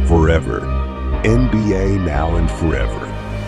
forever. NBA now and forever.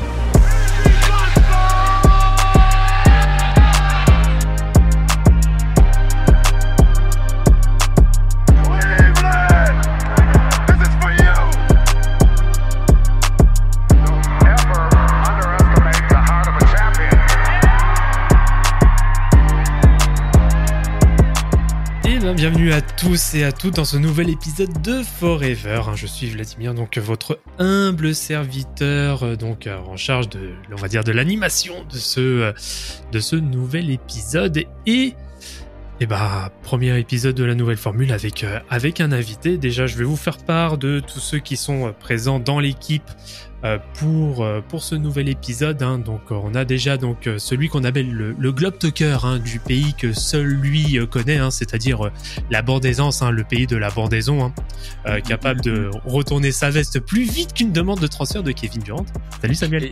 Bienvenue à tous et à toutes dans ce nouvel épisode de Forever. Je suis Vladimir, donc votre humble serviteur, donc en charge de, on va dire, de l'animation de ce nouvel épisode et premier épisode de la nouvelle formule avec un invité. Déjà, je vais vous faire part de tous ceux qui sont présents dans l'équipe pour ce nouvel épisode. Donc, on a déjà donc celui qu'on appelle le Globe Talker du pays que seul lui connaît, c'est-à-dire la bandaisance, le pays de la bandaison, capable de retourner sa veste plus vite qu'une demande de transfert de Kevin Durant. Salut Samuel.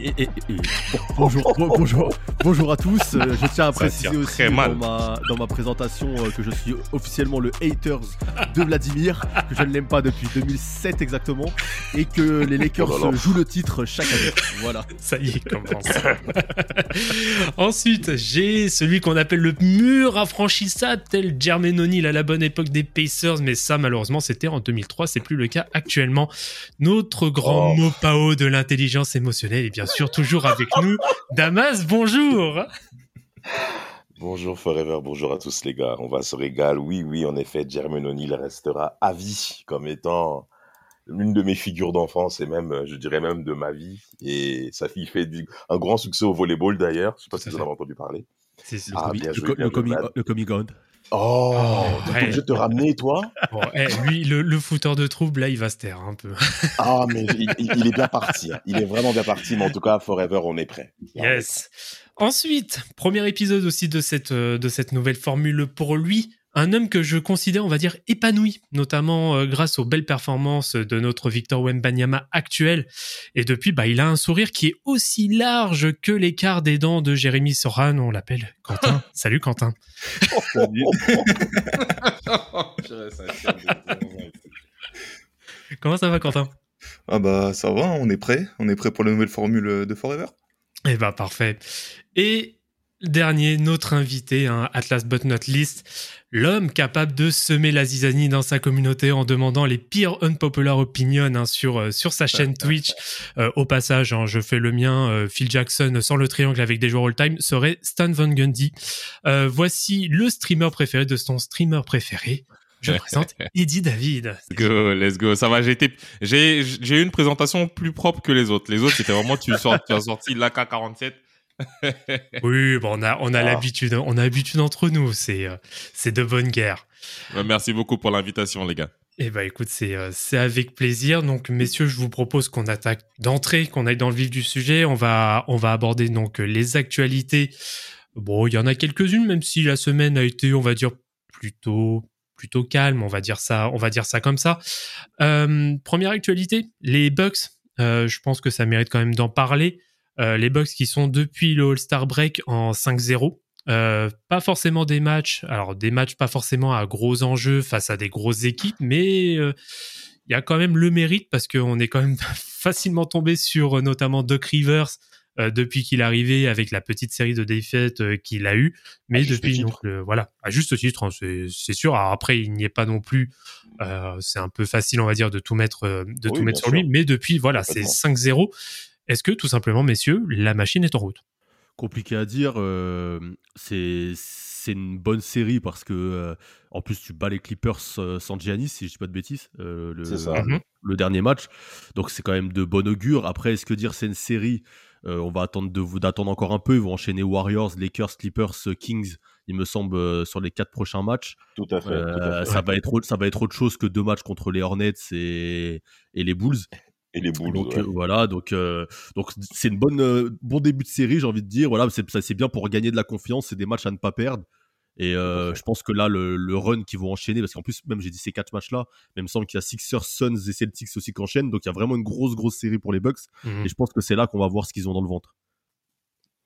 Bonjour à tous. Je tiens à préciser aussi dans ma présentation que je suis officiellement le haters de Vladimir, que je ne l'aime pas depuis 2007 exactement, et que les Lakers jouent le titre chaque année. Voilà. Ça y est, commence. Ensuite, j'ai celui qu'on appelle le mur infranchissable, tel Jermaine O'Neal à la bonne époque des Pacers, mais ça, malheureusement, c'était en 2003, c'est plus le cas actuellement. Notre grand Mopao de l'intelligence émotionnelle est bien sûr toujours avec nous. Damas, bonjour. Bonjour Forever, bonjour à tous les gars. On va se régaler. Oui, en effet, Jermaine O'Neal restera à vie comme étant l'une de mes figures d'enfance et même, je dirais même de ma vie. Et sa fille fait un grand succès au volleyball d'ailleurs. Je ne sais pas si vous en avez entendu parler. C'est le Comic God. Donc je te ramener, toi. Bon, lui, le fouteur de trouble, là, il va se taire un peu. Mais il est bien parti. Il est vraiment bien parti, mais en tout cas, Forever, on est prêt. Yes. Ensuite, premier épisode aussi de cette nouvelle formule pour lui. Un homme que je considère, on va dire, épanoui, notamment grâce aux belles performances de notre Victor Wembanyama actuel. Et depuis, il a un sourire qui est aussi large que l'écart des dents de Jérémy Soran. On l'appelle Quentin. Salut Quentin. Comment ça va Quentin ? Ça va, on est prêt pour la nouvelle formule de Forever. Parfait. Et dernier, notre invité, Atlas but not least, l'homme capable de semer la zizanie dans sa communauté en demandant les pires unpopular opinions sur sa chaîne Twitch. Au passage, je fais le mien, Phil Jackson sans le triangle avec des joueurs all-time serait Stan Van Gundy. Voici le streamer préféré de son streamer préféré. Je présente Eddie David. Let's go. Ça va, j'ai eu une présentation plus propre que les autres. Les autres, c'était vraiment, tu as sorti l'AK-47. Oui, on a l'habitude, on a l'habitude entre nous, c'est de bonne guerre. Merci beaucoup pour l'invitation, les gars. Écoute, c'est avec plaisir. Donc, messieurs, je vous propose qu'on attaque d'entrée, qu'on aille dans le vif du sujet. On va aborder donc les actualités. Bon, il y en a quelques-unes, même si la semaine a été, on va dire, plutôt calme. On va dire ça comme ça. Première actualité, les Bucks. Je pense que ça mérite quand même d'en parler. Les Bucks qui sont depuis le All-Star Break en 5-0. Pas forcément des matchs pas forcément à gros enjeux face à des grosses équipes, mais il y a quand même le mérite parce qu'on est quand même facilement tombé sur notamment Doc Rivers depuis qu'il est arrivé avec la petite série de défaites qu'il a eu, mais depuis donc à juste titre, c'est sûr. Alors après il n'y est pas non plus, c'est un peu facile on va dire de tout mettre sur lui, mais depuis c'est 5-0. Est-ce que, tout simplement, messieurs, la machine est en route ? Compliqué à dire. C'est une bonne série parce que, en plus, tu bats les Clippers sans Giannis, si je ne dis pas de bêtises, le dernier match. Donc, c'est quand même de bon augure. Après, est-ce que dire c'est une série ? On va d'attendre encore un peu. Ils vont enchaîner Warriors, Lakers, Clippers, Kings, il me semble, sur les 4 prochains matchs. Tout à fait. Ça va être autre chose que 2 matchs contre les Hornets et les Bulls. Et les Bulls, donc c'est une bon début de série, j'ai envie de dire. Voilà, c'est bien pour gagner de la confiance, c'est des matchs à ne pas perdre. Et je pense que là, le run qu'ils vont enchaîner, parce qu'en plus, même j'ai dit ces 4 matchs-là, mais il me semble qu'il y a Sixers, Suns et Celtics aussi qui enchaînent. Donc il y a vraiment une grosse série pour les Bucks. Et je pense que c'est là qu'on va voir ce qu'ils ont dans le ventre.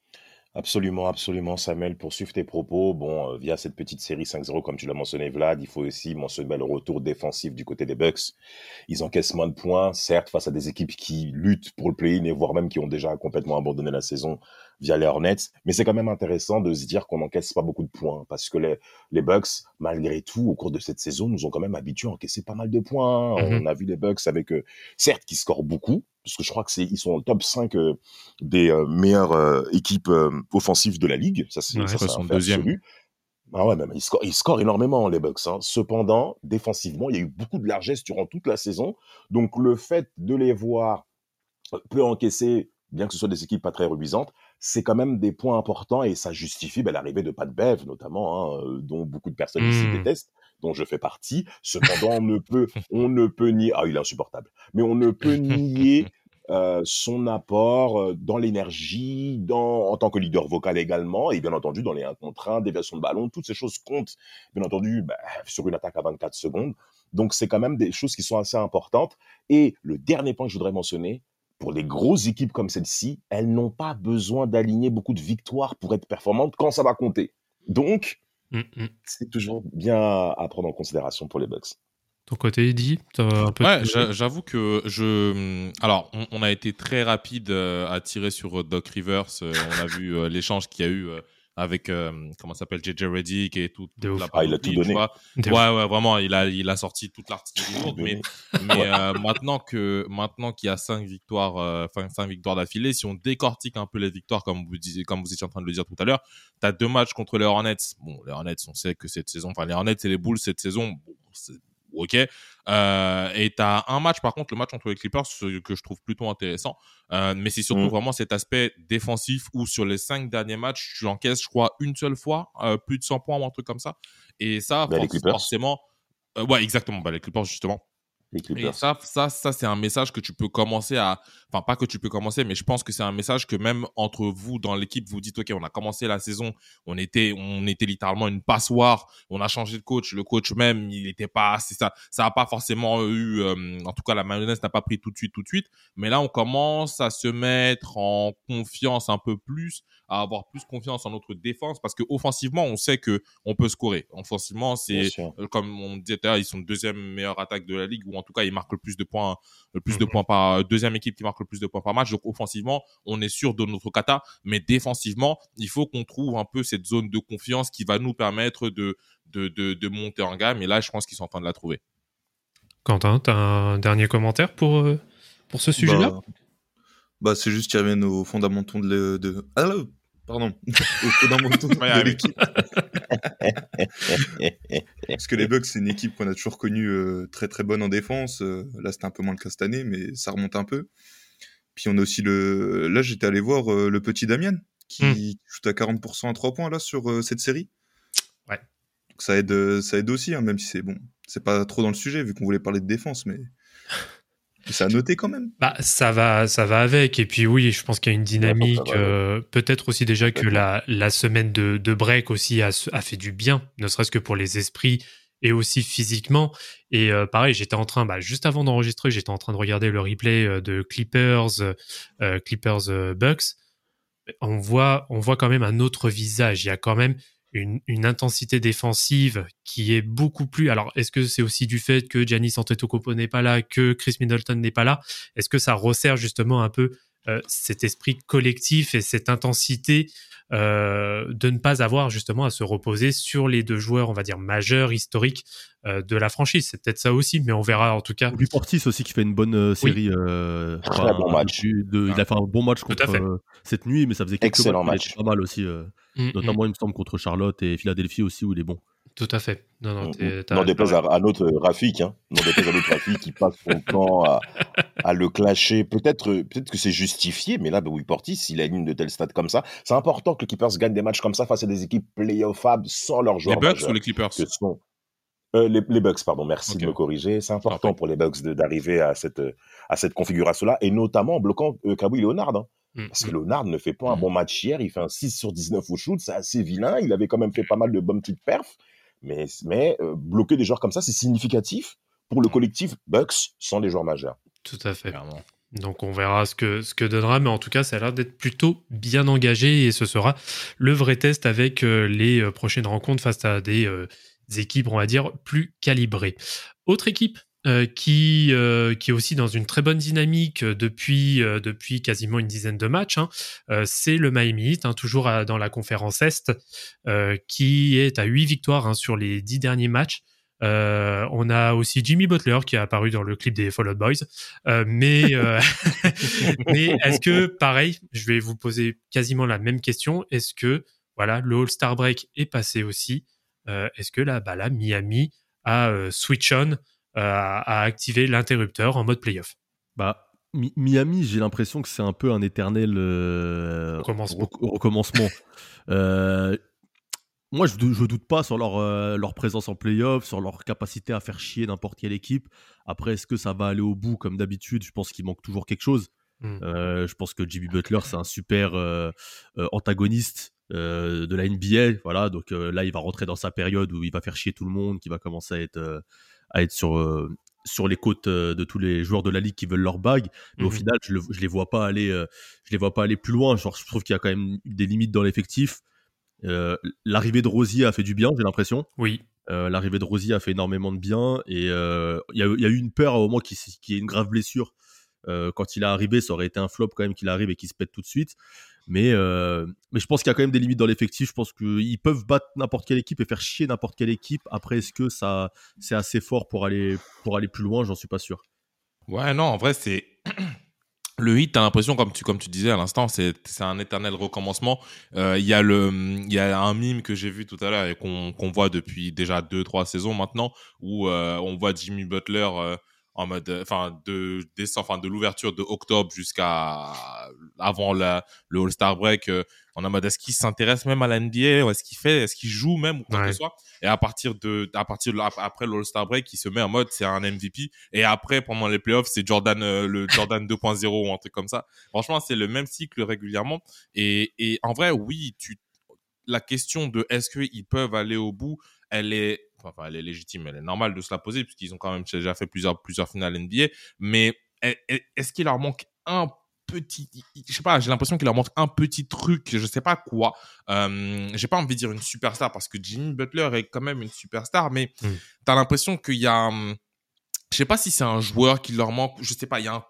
Absolument, absolument, Samuel, pour suivre tes propos, bon, via cette petite série 5-0, comme tu l'as mentionné, Vlad, il faut aussi mentionner le retour défensif du côté des Bucks. Ils encaissent moins de points, certes, face à des équipes qui luttent pour le play-in et voire même qui ont déjà complètement abandonné la saison via les Hornets. Mais c'est quand même intéressant de se dire qu'on n'encaisse pas beaucoup de points parce que les Bucks, malgré tout, au cours de cette saison, nous ont quand même habitués à encaisser pas mal de points. On a vu les Bucks avec, certes, qui scorent beaucoup, parce que je crois ils sont au top 5 des meilleures équipes offensives de la ligue. Ça, c'est un fait absolu. Ah ouais, même, ils scorent énormément, les Bucks. Hein. Cependant, défensivement, il y a eu beaucoup de largesse durant toute la saison. Donc, le fait de les voir peu encaisser, bien que ce soit des équipes pas très reluisantes, c'est quand même des points importants et ça justifie l'arrivée de Pat Bev, notamment, hein, dont beaucoup de personnes ici détestent, dont je fais partie. Cependant, on ne peut nier, il est insupportable, mais on ne peut nier son apport dans l'énergie, en tant que leader vocal également, et bien entendu dans les 1 contre 1, déviation de ballon, toutes ces choses comptent, bien entendu, sur une attaque à 24 secondes. Donc c'est quand même des choses qui sont assez importantes. Et le dernier point que je voudrais mentionner, pour les grosses équipes comme celle-ci, elles n'ont pas besoin d'aligner beaucoup de victoires pour être performantes quand ça va compter. Donc, c'est toujours bien à prendre en considération pour les Bucks. Ton côté, Eddy, un peu. Ouais, j'avoue que alors, on a été très rapide à tirer sur Doc Rivers. On a vu l'échange qu'il y a eu avec comment s'appelle, JJ Redick et tout. Il a tout donné. Ouais, vraiment, il a sorti toute l'artillerie lourde. Mais maintenant qu'il y a 5 victoires, 5 victoires d'affilée, si on décortique un peu les victoires, comme vous étiez en train de le dire tout à l'heure, t'as 2 matchs contre les Hornets. Bon, les Hornets, on sait que cette saison, les Hornets et les Bulls cette saison, bon, c'est ok. Et t'as un match, par contre, le match entre les Clippers, que je trouve plutôt intéressant. Mais c'est surtout vraiment cet aspect défensif où sur les 5 derniers matchs, tu encaisses, je crois, une seule fois, plus de 100 points ou un truc comme ça. Et ça, forcément. Ouais, exactement. Les Clippers, justement. Et ça, c'est un message que tu peux commencer enfin, pas que tu peux commencer, mais je pense que c'est un message que même entre vous dans l'équipe, vous dites, OK, on a commencé la saison, on était littéralement une passoire, on a changé de coach, le coach même, il était pas, ça a pas forcément eu, en tout cas, la mayonnaise n'a pas pris tout de suite, mais là, on commence à se mettre en confiance un peu plus, à avoir plus confiance en notre défense, parce que offensivement, on sait que on peut scorer. Offensivement, c'est, comme on disait tout à l'heure, ils sont 2e meilleure attaque de la ligue, ou en tout cas, ils marquent le plus de points par 2e équipe qui marque le plus de points par match. Donc, offensivement, on est sûr de notre kata, mais défensivement, il faut qu'on trouve un peu cette zone de confiance qui va nous permettre de monter en gamme. Et là, je pense qu'ils sont en train de la trouver. Quentin, t'as un dernier commentaire pour ce sujet-là? C'est juste qu'ils reviennent aux fondamentaux aux fondamentaux de l'équipe. Parce que les Bucks, c'est une équipe qu'on a toujours connue très très bonne en défense. Là, c'était un peu moins le cas cette année, mais ça remonte un peu. Puis on a aussi là, j'étais allé voir le petit Damian qui shoot à 40% à 3 points là sur cette série. Ouais. Donc ça aide aussi, hein, même si c'est pas trop dans le sujet vu qu'on voulait parler de défense, mais ça a noté quand même. Ça va avec. Et puis oui, je pense qu'il y a une dynamique. Peut-être aussi déjà que la semaine de break aussi a fait du bien, ne serait-ce que pour les esprits et aussi physiquement. Et pareil, j'étais en train, juste avant d'enregistrer, j'étais en train de regarder le replay de Clippers Bucks. On voit quand même un autre visage. Il y a quand même une intensité défensive qui est beaucoup plus... Alors, est-ce que c'est aussi du fait que Giannis Antetokounmpo n'est pas là, que Chris Middleton n'est pas là? Est-ce que ça resserre justement un peu cet esprit collectif et cette intensité de ne pas avoir justement à se reposer sur les 2 joueurs, on va dire, majeurs, historiques de la franchise? C'est peut-être ça aussi, mais on verra en tout cas. Du Portis aussi qui fait une bonne série. Très bon match. Il a fait un bon match contre cette nuit, mais ça faisait quelques matchs. Il était pas mal aussi. Notamment, il me semble, contre Charlotte et Philadelphie aussi, où il est bon. Tout à fait. Non, déplaise à notre Rafik, hein. Non, déplaise à notre Rafik qui passe son temps à le clasher. Peut-être que c'est justifié, mais là, Will Portis, il aligne de tels stats comme ça. C'est important que les Clippers gagnent des matchs comme ça face à des équipes play-offables sans leurs joueurs. Les Bucks ou les Clippers? Les Bucks, pardon, merci de me corriger. C'est important pour les Bucks d'arriver à cette configuration-là, et notamment en bloquant Kawhi Leonard. Hein. Parce que Leonard ne fait pas un bon match hier, il fait un 6 sur 19 au shoot, c'est assez vilain, il avait quand même fait pas mal de bonnes petites perfs, mais bloquer des joueurs comme ça, c'est significatif pour le collectif Bucks sans les joueurs majeurs. Tout à fait. Clairement. Donc on verra ce que donnera, mais en tout cas ça a l'air d'être plutôt bien engagé et ce sera le vrai test avec les prochaines rencontres face à des équipes, on va dire, plus calibrées. Autre équipe qui est aussi dans une très bonne dynamique depuis quasiment une dizaine de matchs, c'est le Miami Heat, toujours dans la conférence Est, qui est à 8 victoires sur les 10 derniers matchs. On a aussi Jimmy Butler qui a apparu dans le clip des Fall Out Boys. Mais est-ce que, pareil, je vais vous poser quasiment la même question. Est-ce que voilà, le All-Star Break est passé aussi? Est-ce que là, Miami a switch on, a activé l'interrupteur en mode playoff? Miami, j'ai l'impression que c'est un peu un éternel recommencement. Moi, je doute pas sur leur présence en play-off, sur leur capacité à faire chier n'importe quelle équipe. Après, est-ce que ça va aller au bout comme d'habitude? Je pense qu'il manque toujours quelque chose. Je pense que Jimmy Butler, c'est un super antagoniste de la NBA. Voilà, donc là, il va rentrer dans sa période où il va faire chier tout le monde, qui va commencer à être sur les côtes de tous les joueurs de la ligue qui veulent leur bague. Mais au final, je les vois pas aller plus loin. Genre, je trouve qu'il y a quand même des limites dans l'effectif. L'arrivée de Rozier a fait du bien, j'ai l'impression. Oui. L'arrivée de Rozier a fait énormément de bien et il y a eu une peur au moment qu'il y ait une grave blessure. Quand il est arrivé, ça aurait été un flop quand même qu'il arrive et qu'il se pète tout de suite. Mais je pense qu'il y a quand même des limites dans l'effectif. Je pense qu'ils peuvent battre n'importe quelle équipe et faire chier n'importe quelle équipe. Après, est-ce que ça c'est assez fort pour aller plus loin? J'en suis pas sûr. Ouais, non, en vrai, c'est... Le Heat, t'as l'impression, comme tu disais à l'instant, c'est un éternel recommencement. Il y a un meme que j'ai vu tout à l'heure et qu'on voit depuis déjà 2-3 saisons maintenant, où on voit Jimmy Butler en mode, de l'ouverture de octobre jusqu'à avant le All-Star Break, en mode est-ce qu'il s'intéresse même à la NBA, ou est-ce qu'il joue même ou quoi que ce soit. Et après le All-Star Break, il se met en mode c'est un MVP. Et après, pendant les playoffs, c'est Jordan, le Jordan 2.0 ou un truc comme ça. Franchement, c'est le même cycle régulièrement. Et en vrai, oui, la question de est-ce qu'ils peuvent aller au bout, elle est légitime, elle est normale de se la poser puisqu'ils ont quand même déjà fait plusieurs finales NBA. Mais est-ce qu'il leur manque un petit, je sais pas, j'ai l'impression qu'il leur manque un petit truc, je sais pas quoi. J'ai pas envie de dire une superstar parce que Jimmy Butler est quand même une superstar, mais t'as l'impression qu'il y a, je sais pas si c'est un joueur qui leur manque, je sais pas, il y a un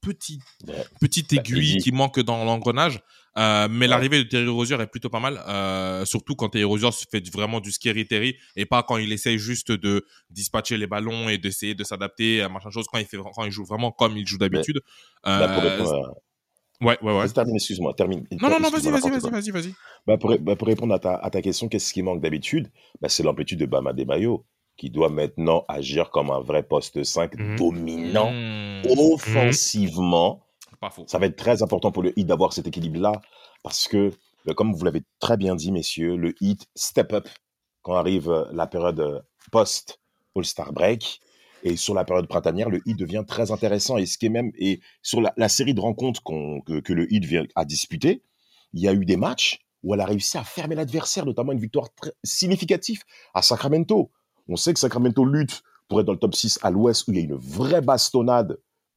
petite aiguille qui manque dans l'engrenage. Mais l'arrivée de Terry Rozier est plutôt pas mal, surtout quand Terry Rozier fait vraiment du scary Terry et pas quand il essaye juste de dispatcher les ballons et d'essayer de s'adapter à machin chose, quand il joue vraiment comme il joue d'habitude. Pour répondre Ouais. Termine, excuse-moi. Non, vas-y. Pour répondre à ta question, qu'est-ce qui manque d'habitude? C'est l'amplitude de Bam Adebayo, qui doit maintenant agir comme un vrai poste 5 dominant offensivement. Pas faux. Ça va être très important pour le Heat d'avoir cet équilibre-là, parce que, comme vous l'avez très bien dit, messieurs, le Heat step up quand arrive la période post-All-Star Break. Et sur la période printanière, le Heat devient très intéressant. Et ce qui est même, et sur la série de rencontres que le Heat vient à disputer, il y a eu des matchs où elle a réussi à fermer l'adversaire, notamment une victoire très significative à Sacramento. On sait que Sacramento lutte pour être dans le top 6 à l'Ouest, où il y a une vraie bastonnade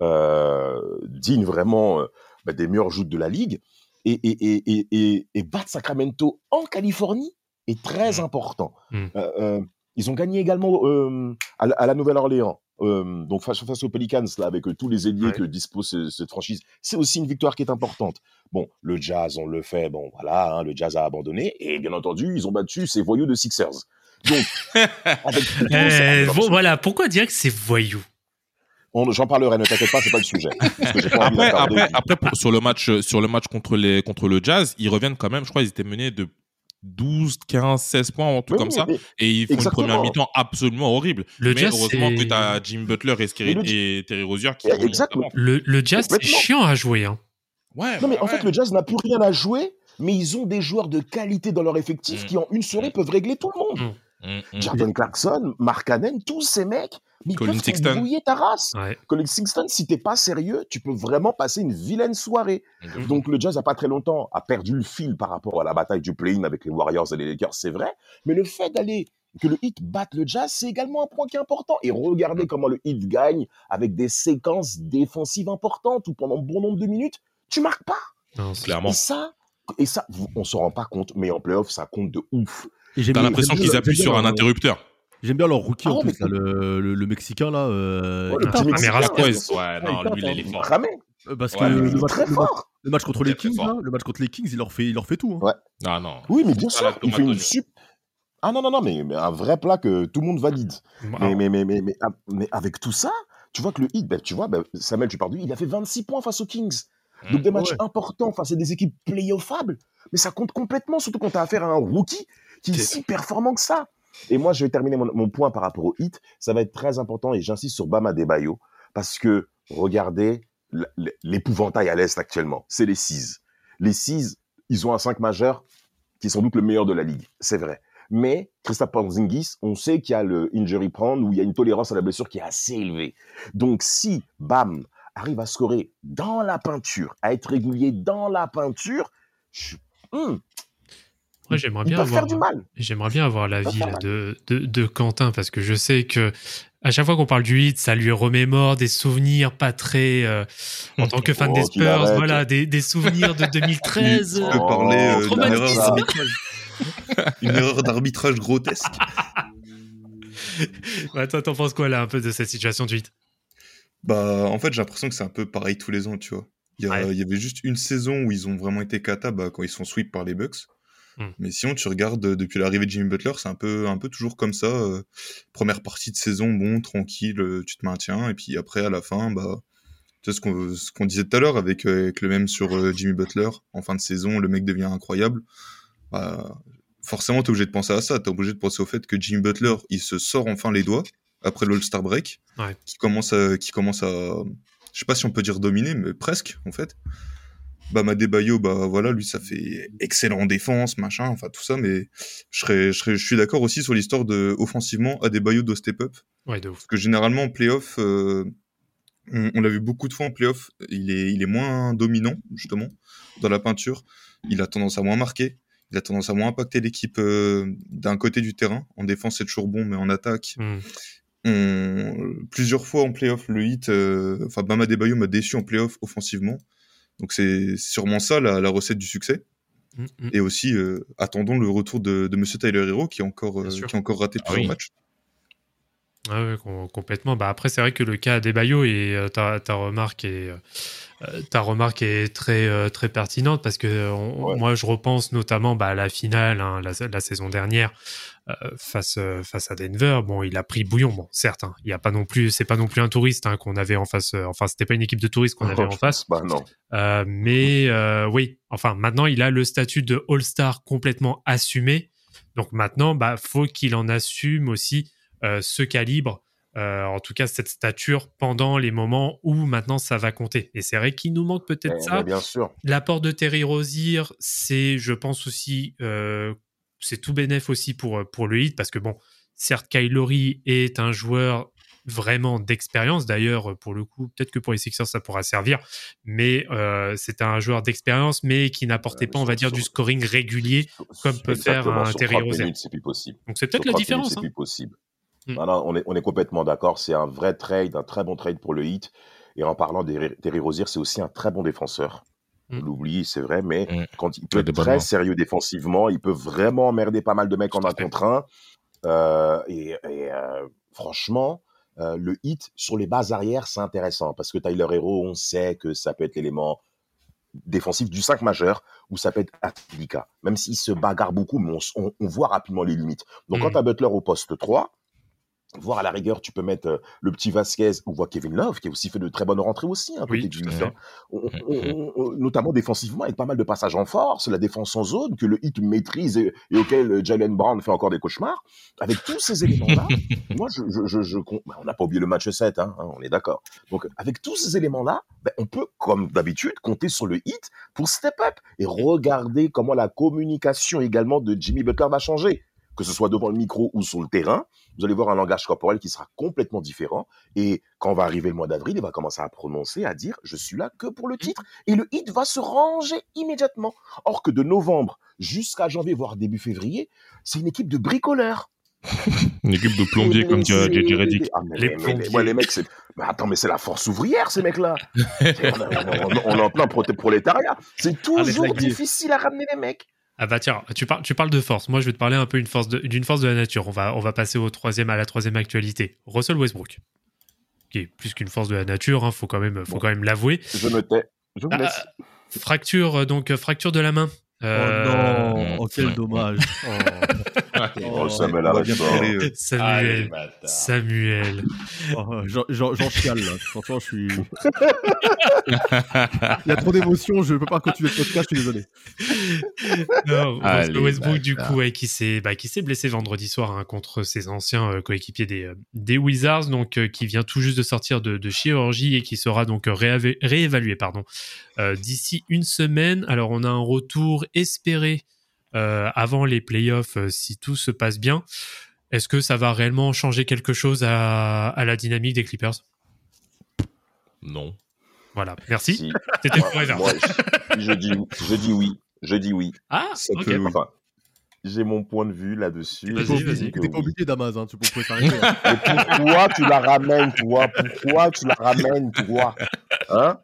digne vraiment des meilleurs joutes de la ligue. Et battre Sacramento en Californie est très important. Ils ont gagné également à la Nouvelle-Orléans. Donc face aux Pelicans, là, avec tous les ailiers que dispose cette franchise, c'est aussi une victoire qui est importante. Bon, le Jazz, on le fait, bon voilà, le Jazz a abandonné, et bien entendu, ils ont battu ces voyous de Sixers. Donc, voilà, pourquoi dire que c'est voyous? J'en parlerai, ne t'inquiète pas, c'est pas le sujet. Après, sur le match contre le Jazz, ils reviennent quand même, je crois, ils étaient menés de 12, 15, 16 points, un truc comme ça. Et ils font une première mi-temps absolument horrible. Mais heureusement que tu as Jim Butler et Terry Rozier qui exactement. Le Jazz, c'est chiant à jouer. En fait, le Jazz n'a plus rien à jouer, mais ils ont des joueurs de qualité dans leur effectif qui, en une soirée, peuvent régler tout le monde. Jordan Clarkson, Mark Cannon, tous ces mecs, mais ils peuvent t'embrouiller ta race. Colin Sexton, si t'es pas sérieux, tu peux vraiment passer une vilaine soirée. Donc le Jazz, il n'y a pas très longtemps, a perdu le fil par rapport à la bataille du play-in avec les Warriors et les Lakers, c'est vrai, mais le fait d'aller que le Heat batte le Jazz, c'est également un point qui est important. Et regardez comment le Heat gagne avec des séquences défensives importantes où pendant bon nombre de minutes, tu marques pas. Non, Clairement. Et ça, on s'en rend pas compte, mais en playoff, ça compte de ouf. T'as l'impression qu'ils appuient sur un interrupteur. J'aime bien leur rookie en mais plus, là, le Mexicain là. le petit Mexicain, Rasquez, hein. ouais, non, lui, il est fort. Cramé. Parce Ouais, que mais Il est très fort. le match contre les Très, très Kings, fort. là, le match contre les Kings, il leur fait tout. Hein. Ouais. Ah non. Oui, mais bien Ah, sûr, la il fait une tomate super. Ah non, mais un vrai plat que tout le monde valide. Mais avec tout ça, tu vois que le Heat, Samuel, tu parles du Heat, il a fait 26 points face aux Kings. Donc des matchs importants face à des équipes playoffables, mais ça compte complètement, surtout quand tu as affaire à un rookie qui est si performant que ça. Et moi, je vais terminer mon point par rapport au Heat. Ça va être très important et j'insiste sur Bam Adebayo parce que regardez l'épouvantail à l'Est actuellement. C'est les Seas. Les Seas, ils ont un 5 majeur qui est sans doute le meilleur de la ligue. C'est vrai. Mais Kristaps Porzingis, on sait qu'il y a le injury prone où il y a une tolérance à la blessure qui est assez élevée. Donc si Bam arrive à scorer dans la peinture, à être régulier dans la peinture, Ouais, j'aimerais bien avoir l'avis là, de Quentin parce que je sais que à chaque fois qu'on parle du Heat, ça lui remémore des souvenirs pas très en tant que fan des Spurs, voilà, des souvenirs de 2013. Tu peux parler traumatisme. une erreur d'arbitrage grotesque. Ouais, toi, t'en penses quoi là un peu de cette situation du Heat? Bah, en fait, j'ai l'impression que c'est un peu pareil tous les ans, tu vois. Il y avait juste une saison où ils ont vraiment été cata, quand ils sont sweep par les Bucks. Mais sinon, tu regardes depuis l'arrivée de Jimmy Butler, c'est un peu toujours comme ça. Première partie de saison, bon, tranquille, tu te maintiens. Et puis après, à la fin, tu sais ce qu'on disait tout à l'heure avec le même sur Jimmy Butler. En fin de saison, le mec devient incroyable. Forcément, t'es obligé de penser à ça. T'es obligé de penser au fait que Jimmy Butler, il se sort enfin les doigts après l'All-Star Break, qui commence à, je sais pas si on peut dire dominer, mais presque, en fait. Bam Adebayo, voilà, lui, ça fait excellent en défense, machin, enfin, tout ça, mais je suis d'accord aussi sur l'histoire de, offensivement, Adebayo doit step up. Ouais, de ouf. Parce que généralement, en play-off, on l'a vu beaucoup de fois en play-off, il est moins dominant, justement, dans la peinture. Il a tendance à moins marquer. Il a tendance à moins impacter l'équipe d'un côté du terrain. En défense, c'est toujours bon, mais en attaque, plusieurs fois en play-off, le Heat, Bam Adebayo m'a déçu en play-off offensivement. Donc c'est sûrement ça la recette du succès. Et aussi, attendons le retour de Monsieur Tyler Hero qui est encore raté plusieurs matchs. Ah ouais, complètement. Après, c'est vrai que le cas Adebayo et ta remarque est très très pertinente parce que moi je repense notamment à la finale, la saison dernière face à Denver. Bon, il a pris bouillon. Bon, certes, il y a pas non plus, c'est pas non plus un touriste qu'on avait en face. Enfin, c'était pas une équipe de touristes qu'on avait en face. Non. Mais oui. Enfin, maintenant, il a le statut de All-Star complètement assumé. Donc maintenant, faut qu'il en assume aussi ce calibre. En tout cas cette stature pendant les moments où maintenant ça va compter. Et c'est vrai qu'il nous manque peut-être ça. Bien sûr. L'apport de Terry Rozier, c'est, je pense aussi, c'est tout bénef aussi pour le Heat parce que bon, certes, Kyle Lowry est un joueur vraiment d'expérience. D'ailleurs, pour le coup, peut-être que pour les Sixers ça pourra servir, mais c'est un joueur d'expérience, mais qui n'apportait pas, on va dire, du scoring régulier comme peut faire un Terry Rozier. C'est plus possible. Donc c'est peut-être la différence. C'est plus possible. Non, on est complètement d'accord. C'est un vrai trade, un très bon trade pour le Heat. Et en parlant de Terry Rozier, c'est aussi un très bon défenseur. On l'oublie, c'est vrai, mais quand il peut être très sérieux défensivement, il peut vraiment emmerder pas mal de mecs en un contre un. Franchement, le Heat, sur les bases arrières, c'est intéressant. Parce que Tyler Hero, on sait que ça peut être l'élément défensif du 5 majeur, ou ça peut être Atlika. Même s'il se bagarre beaucoup, mais on voit rapidement les limites. Donc quand tu as Butler au poste 3, voire à la rigueur, tu peux mettre le petit Vasquez ou voir Kevin Love, qui a aussi fait de très bonnes rentrées aussi, côté du Heat. Notamment défensivement, avec pas mal de passages en force, la défense en zone, que le Heat maîtrise et auquel Jaylen Brown fait encore des cauchemars. Avec tous ces éléments-là, moi, on n'a pas oublié le match 7, on est d'accord. Donc, avec tous ces éléments-là, on peut, comme d'habitude, compter sur le Heat pour step up et regarder comment la communication également de Jimmy Butler va changer. Que ce soit devant le micro ou sur le terrain, vous allez voir un langage corporel qui sera complètement différent. Et quand va arriver le mois d'avril, il va commencer à prononcer, à dire « je suis là que pour le titre ». Et le Heat va se ranger immédiatement. Or que de novembre jusqu'à janvier, voire début février, c'est une équipe de bricoleurs. Une équipe de plombiers, comme dirait Reddick. Les mecs, c'est... Mais attends, mais c'est la force ouvrière, ces mecs-là. On est en plein prolétariat. C'est toujours difficile à ramener les mecs. Ah bah tiens, tu parles de force. Moi, je vais te parler un peu d'une force de la nature. On va passer à la troisième actualité. Russell Westbrook, qui est plus qu'une force de la nature, faut quand même l'avouer. Je me tais. Je vous laisse. Fracture de la main. Oh non, quel dommage. Samuel. J'en chiale là. Franchement, je suis. Il y a trop d'émotions, je peux pas continuer le podcast, je suis désolé. Non, Westbrook, du coup, qui s'est blessé vendredi soir contre ses anciens coéquipiers des Wizards, donc qui vient tout juste de sortir de chirurgie et qui sera donc réévalué d'ici une semaine. Alors, on a un retour espéré avant les playoffs si tout se passe bien. Est-ce que ça va réellement changer quelque chose à la dynamique des Clippers? Non. Voilà, merci. Si. C'était forever. Moi, je dis oui. Ah, ok. Enfin, j'ai mon point de vue là-dessus. Vas-y. T'es pas obligé d'Amazon, tu peux t'arrêter. Mais pourquoi tu la ramènes, toi Hein?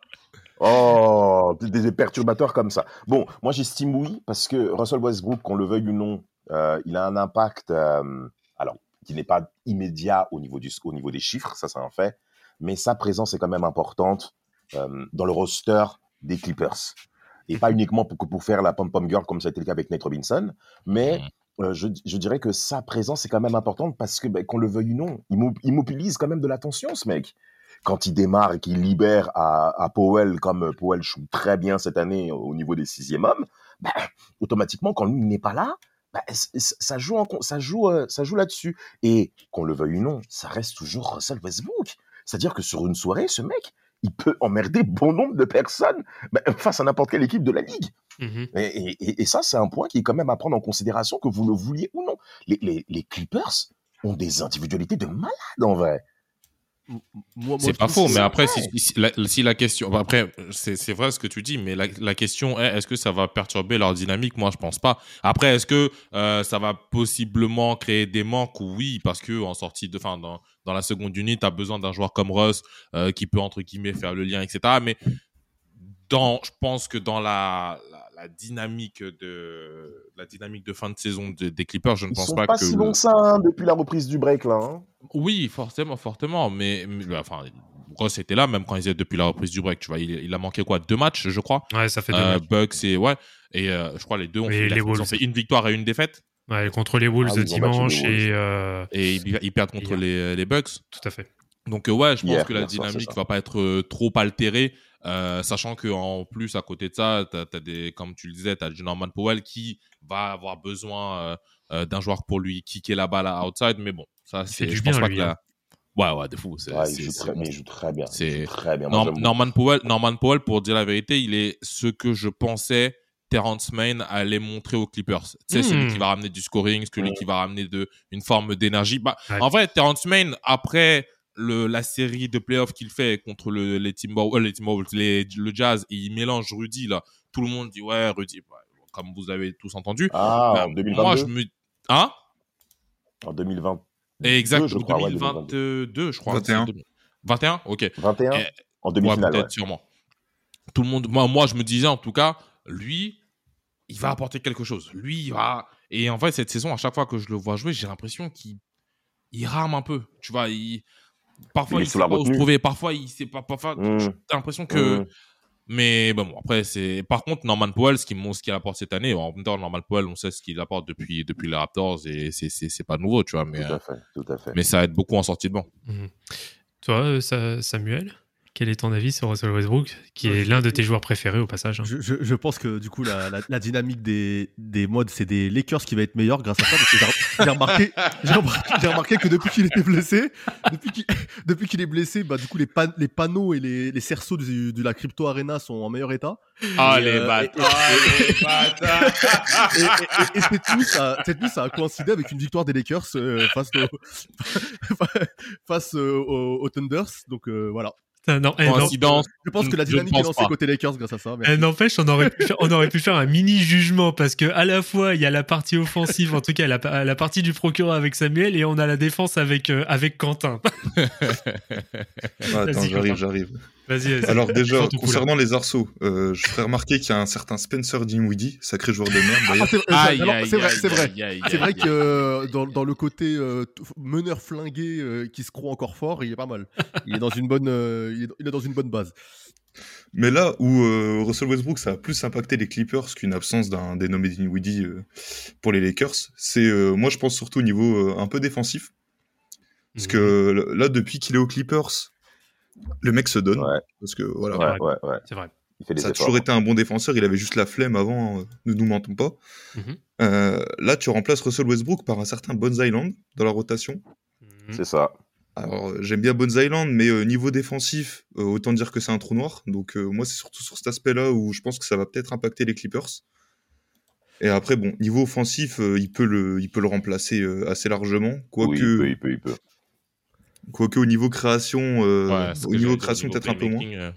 Oh, des perturbateurs comme ça. Bon, moi j'estime oui, parce que Russell Westbrook, qu'on le veuille ou non, il a un impact, alors, qui n'est pas immédiat au niveau des chiffres, ça c'est un fait, mais sa présence est quand même importante dans le roster des Clippers. Et pas uniquement pour faire la pom-pom girl comme ça a été le cas avec Nate Robinson, mais je dirais que sa présence est quand même importante parce que, qu'on le veuille ou non, il mobilise quand même de l'attention, ce mec. Quand il démarre et qu'il libère à Powell, comme Powell joue très bien cette année au niveau des 6e hommes, automatiquement, quand lui n'est pas là, ça joue là-dessus. Et qu'on le veuille ou non, ça reste toujours Russell Westbrook. C'est-à-dire que sur une soirée, ce mec, il peut emmerder bon nombre de personnes face à n'importe quelle équipe de la ligue. Et ça, c'est un point qui est quand même à prendre en considération, que vous le vouliez ou non. Les Clippers ont des individualités de malades, en vrai. C'est pas faux, mais après, si la question. Après, c'est vrai ce que tu dis, mais la question est ce que ça va perturber leur dynamique? Moi, je pense pas. Après, est-ce que ça va possiblement créer des manques? Oui, parce que en sortie dans la seconde unité, tu as besoin d'un joueur comme Russ qui peut, entre guillemets, faire le lien, etc. Mais je pense que dans la dynamique de fin de saison des Clippers, je ne pense pas que... Ils sont pas si bons que ça depuis la reprise du break, là. Hein. Oui, fortement, mais enfin, Russ était là même quand ils étaient depuis la reprise du break, tu vois, il a manqué 2 matchs, je crois. Ouais, ça fait 2 matchs. Bucks et je crois les deux ont fait une victoire et une défaite. Ouais, contre les Wolves dimanche et ils perdent contre les Bucks. Tout à fait. Donc je pense que la dynamique va pas être trop altérée. Sachant qu'en plus, à côté de ça, t'as comme tu le disais, tu as Norman Powell qui va avoir besoin d'un joueur pour lui kicker la balle à outside. Mais bon, ça, c'est du je bien, pense pas lui. Ouais, de fou. Il joue très bien. C'est très bien. Norman Powell, pour dire la vérité, il est ce que je pensais Terrence Mann allait montrer aux Clippers. Tu sais, celui qui va ramener du scoring, celui qui va ramener une forme d'énergie. En vrai, Terrence Mann, après la série de playoffs qu'il fait contre les Timberwolves, le Jazz, et il mélange Rudy, là. Tout le monde dit, ouais, Rudy, comme vous avez tous entendu. En 2022. Moi, je me... Hein? En 2020. Exact, 2022, je crois. 21, ok. 21 en demi-finale. Peut-être, sûrement. Tout le monde... Moi, je me disais, en tout cas, lui, il va apporter quelque chose. Lui, il va... Et en fait, cette saison, à chaque fois que je le vois jouer, j'ai l'impression qu'il rame un peu. Tu vois, parfois, il sait pas où se trouver. Parfois, il sait pas... J'ai l'impression que... Mais bon, après, c'est... Par contre, Norman Powell, ce qu'il apporte cette année, en même temps, Norman Powell, on sait ce qu'il apporte depuis les Raptors et c'est pas nouveau, tu vois. Mais, tout à fait. Mais ça aide beaucoup en sortie de banc. Toi, Samuel, quel est ton avis sur Russell Westbrook, qui est l'un de tes joueurs préférés au passage? Je pense que du coup la dynamique des modes, c'est des Lakers qui va être meilleure grâce à ça, parce que j'ai remarqué que depuis qu'il était blessé, depuis qu'il est blessé, du coup les panneaux et les cerceaux de la Crypto Arena sont en meilleur état. Les bâtards. Et cette nuit, ça a coïncidé avec une victoire des Lakers face aux Thunders. Donc voilà. Coïncidence. Je pense que la dynamique est lancée côté Lakers grâce à ça. N'empêche, on aurait pu faire un mini jugement parce que à la fois il y a la partie offensive, en tout cas la partie du procureur avec Samuel, et on a la défense avec Quentin. Attends, j'arrive. Vas-y. Alors déjà, concernant les arceaux, je ferais remarquer qu'il y a un certain Spencer Dinwiddie, sacré joueur de merde. C'est vrai. C'est vrai que dans le côté meneur flingué qui se croit encore fort, il est pas mal. Il est dans une bonne, il est dans une bonne base. Mais là où Russell Westbrook, ça a plus impacté les Clippers qu'une absence d'un dénommé Dinwiddie pour les Lakers, c'est moi je pense surtout au niveau un peu défensif. Parce que là, depuis qu'il est aux Clippers, le mec se donne. Ouais. Parce que voilà. Ouais. C'est vrai. Ça a toujours été un bon défenseur, il avait juste la flemme avant, ne nous mentons pas. Là, tu remplaces Russell Westbrook par un certain Bones Island dans la rotation. C'est ça. Alors, j'aime bien Bones Island, mais niveau défensif, autant dire que c'est un trou noir. Donc, moi, c'est surtout sur cet aspect-là où je pense que ça va peut-être impacter les Clippers. Et après, bon, niveau offensif, il peut le remplacer assez largement. Il peut. Quoique au niveau création, peut-être un peu moins.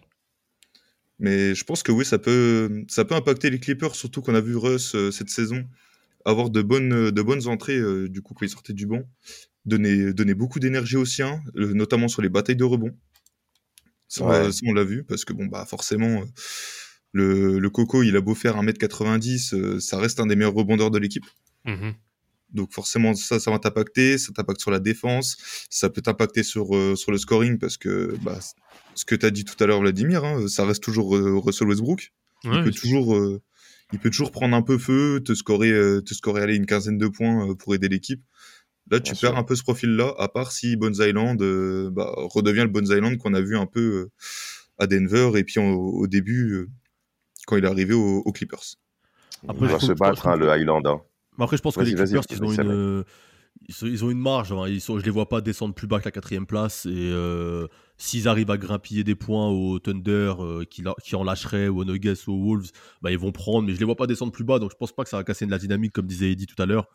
Mais je pense que oui, ça peut impacter les Clippers, surtout qu'on a vu Russ cette saison avoir de bonnes entrées, du coup, quand il sortait du banc. Donner beaucoup d'énergie aux siens, notamment sur les batailles de rebond. Ça, on l'a vu, parce que forcément, le Coco, il a beau faire 1m90, ça reste un des meilleurs rebondeurs de l'équipe. Donc forcément, ça va t'impacter, ça t'impacte sur la défense, ça peut t'impacter sur le scoring, parce que ce que tu as dit tout à l'heure, Vladimir, ça reste toujours Russell Westbrook. Il peut toujours prendre un peu feu, te scorer aller une quinzaine de points pour aider l'équipe. Là, tu perds un peu ce profil-là, à part si Bones Island redevient le Bones Island qu'on a vu un peu à Denver, et puis au début, quand il est arrivé aux Clippers. Après, il va se battre, le Highland. Après, je pense que les Clippers, ils ont une marge. Je les vois pas descendre plus bas que la 4e place. Et s'ils arrivent à grimpiller des points au Thunder, qui en lâcheraient, ou aux Nuggets, ou aux Wolves, ils vont prendre. Mais je les vois pas descendre plus bas. Donc, je pense pas que ça va casser de la dynamique, comme disait Eddy tout à l'heure.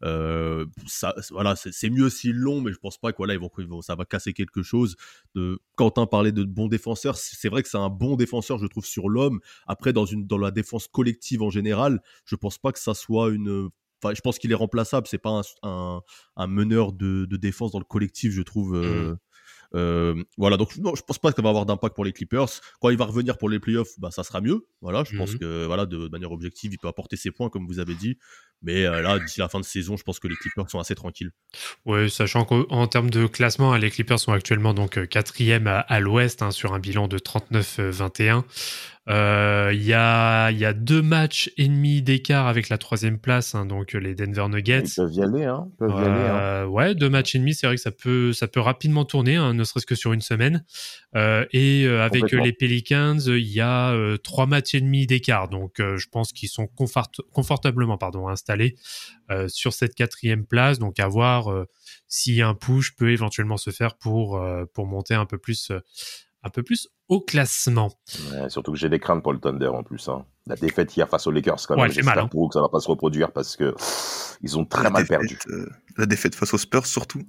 C'est mieux s'ils l'ont, mais je pense pas que ça va casser quelque chose. Quentin parlait de bons défenseurs, c'est vrai que c'est un bon défenseur, je trouve, sur l'homme. Après, dans la défense collective en général, je pense pas que ça soit je pense qu'il est remplaçable. C'est pas un meneur de défense dans le collectif, je trouve. Donc non, je pense pas que ça va avoir d'impact pour les Clippers. Quand il va revenir pour les playoffs, ça sera mieux. Je pense que de manière objective, il peut apporter ses points, comme vous avez dit. Mais là, d'ici la fin de saison, je pense que les Clippers sont assez tranquilles. Oui, sachant qu'en termes de classement, les Clippers sont actuellement donc 4e à l'Ouest, sur un bilan de 39-21. Il y a 2 matchs et demi d'écart avec la 3e place, donc les Denver Nuggets. Ils peuvent y aller, Ouais, 2 matchs et demi, c'est vrai que ça peut rapidement tourner, ne serait-ce que sur une semaine. Avec les Pelicans, il y a 3 matchs et demi d'écart, donc je pense qu'ils sont confortablement installés sur cette 4e place. Donc à voir si un push peut éventuellement se faire pour monter un peu plus au classement. Ouais, surtout que j'ai des craintes pour le Thunder en plus. La défaite hier face aux Lakers, quand même, j'espère pour que ça va pas se reproduire, parce que ils ont très mal perdu. La défaite face aux Spurs surtout.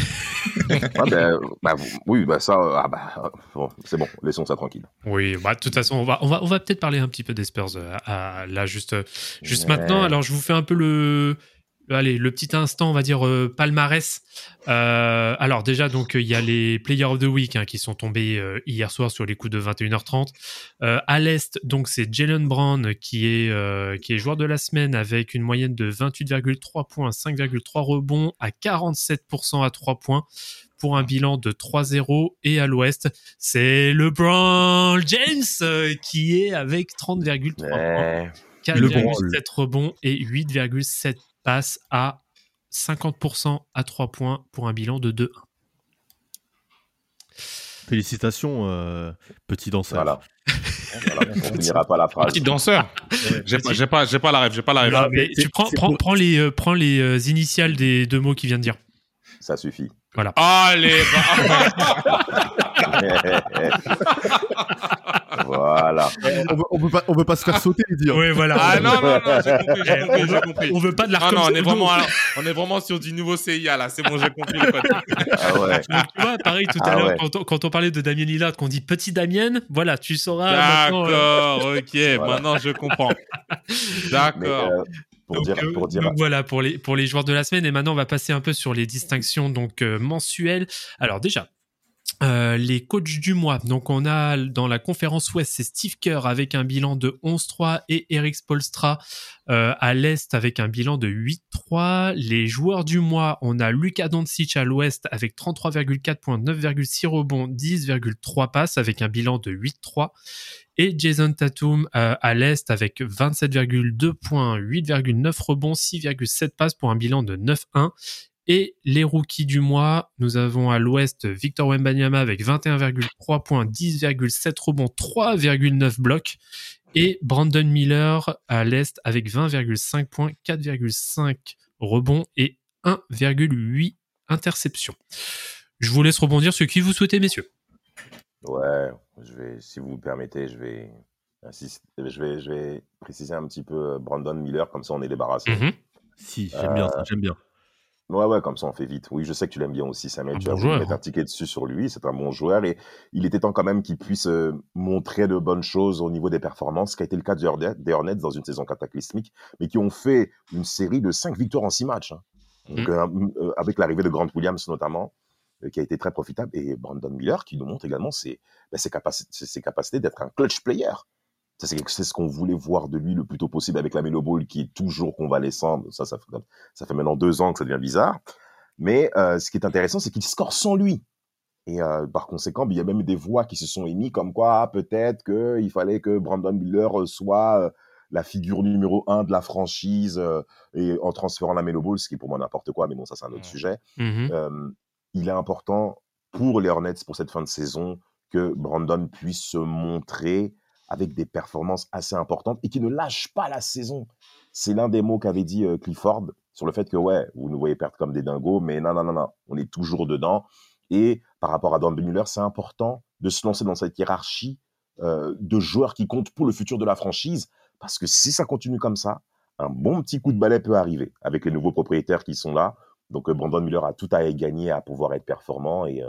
C'est bon, laissons ça tranquille. Oui, de toute façon, on va peut-être parler un petit peu des Spurs là juste maintenant. Alors je vous fais un peu le petit instant, on va dire, palmarès. Alors déjà, donc il y a les Players of the Week qui sont tombés hier soir sur les coups de 21h30. À l'Est, donc c'est Jaylen Brown qui est joueur de la semaine avec une moyenne de 28,3 points, 5,3 rebonds à 47% à 3 points pour un bilan de 3-0. Et à l'Ouest, c'est LeBron James qui est avec 30,3 points, 4,7 rebonds et 8,7 passe à 50% à 3 points pour un bilan de 2-1. Félicitations, petit danseur. Voilà, on finira pas la phrase. Petit danseur. J'ai pas la rêve. Non, mais tu prends les initiales des 2 mots qu'il vient de dire. Ça suffit. Voilà. Allez, Voilà. Voilà. On veut pas se faire sauter, dire. Oui, voilà. Ah non, j'ai compris. On veut pas de la Non, on est vraiment sur du nouveau CIA, là. C'est bon, j'ai compris le code. Ah ouais. Donc, tu vois, pareil, tout à l'heure, quand on parlait de Damien Lillard, qu'on dit petit Damien, voilà, tu sauras. D'accord, ok, Voilà. maintenant je comprends. D'accord. Donc voilà, pour les joueurs de la semaine. Et maintenant, on va passer un peu sur les distinctions mensuelles. Alors déjà, les coachs du mois. Donc on a dans la conférence Ouest, c'est Steve Kerr avec un bilan de 11-3 et Eric Spoelstra à l'Est avec un bilan de 8-3. Les joueurs du mois, on a Luka Doncic à l'Ouest avec 33,4 points, 9,6 rebonds, 10,3 passes avec un bilan de 8-3. Et Jason Tatum à l'Est avec 27,2 points, 8,9 rebonds, 6,7 passes pour un bilan de 9-1. Et les rookies du mois, nous avons à l'Ouest Victor Wembanyama avec 21,3 points, 10,7 rebonds, 3,9 blocs. Et Brandon Miller à l'Est avec 20,5 points, 4,5 rebonds et 1,8 interceptions. Je vous laisse rebondir sur qui vous souhaitez, messieurs. Ouais, si vous me permettez, je vais préciser un petit peu Brandon Miller, comme ça on est débarrassé. Si, j'aime bien ça, j'aime bien. Ouais, comme ça on fait vite. Oui, je sais que tu l'aimes bien aussi, Samuel. Tu as voulu joueur, mettre un ticket dessus sur lui. C'est un bon joueur et il était temps quand même qu'il puisse montrer de bonnes choses au niveau des performances, ce qui a été le cas des Hornets dans une saison cataclysmique, mais qui ont fait une série de 5 victoires en 6 matchs. Hein. Donc, avec l'arrivée de Grant Williams notamment, qui a été très profitable, et Brandon Miller qui nous montre également ses capacités d'être un clutch player. C'est ce qu'on voulait voir de lui le plus tôt possible avec la Melo Ball qui est toujours convalescent. Ça fait maintenant 2 ans que ça devient bizarre. Mais ce qui est intéressant, c'est qu'il score sans lui. Et par conséquent, il y a même des voix qui se sont émises comme quoi peut-être qu'il fallait que Brandon Miller soit la figure numéro 1 de la franchise et en transférant la Melo Ball, ce qui est pour moi n'importe quoi, mais bon, ça c'est un autre sujet. Il est important pour les Hornets pour cette fin de saison que Brandon puisse se montrer avec des performances assez importantes et qui ne lâche pas la saison. C'est l'un des mots qu'avait dit Clifford sur le fait que, vous nous voyez perdre comme des dingos, mais non, on est toujours dedans. Et par rapport à Brandon Miller, c'est important de se lancer dans cette hiérarchie de joueurs qui comptent pour le futur de la franchise, parce que si ça continue comme ça, un bon petit coup de balai peut arriver avec les nouveaux propriétaires qui sont là. Donc Brandon Miller a tout à gagner à pouvoir être performant. Et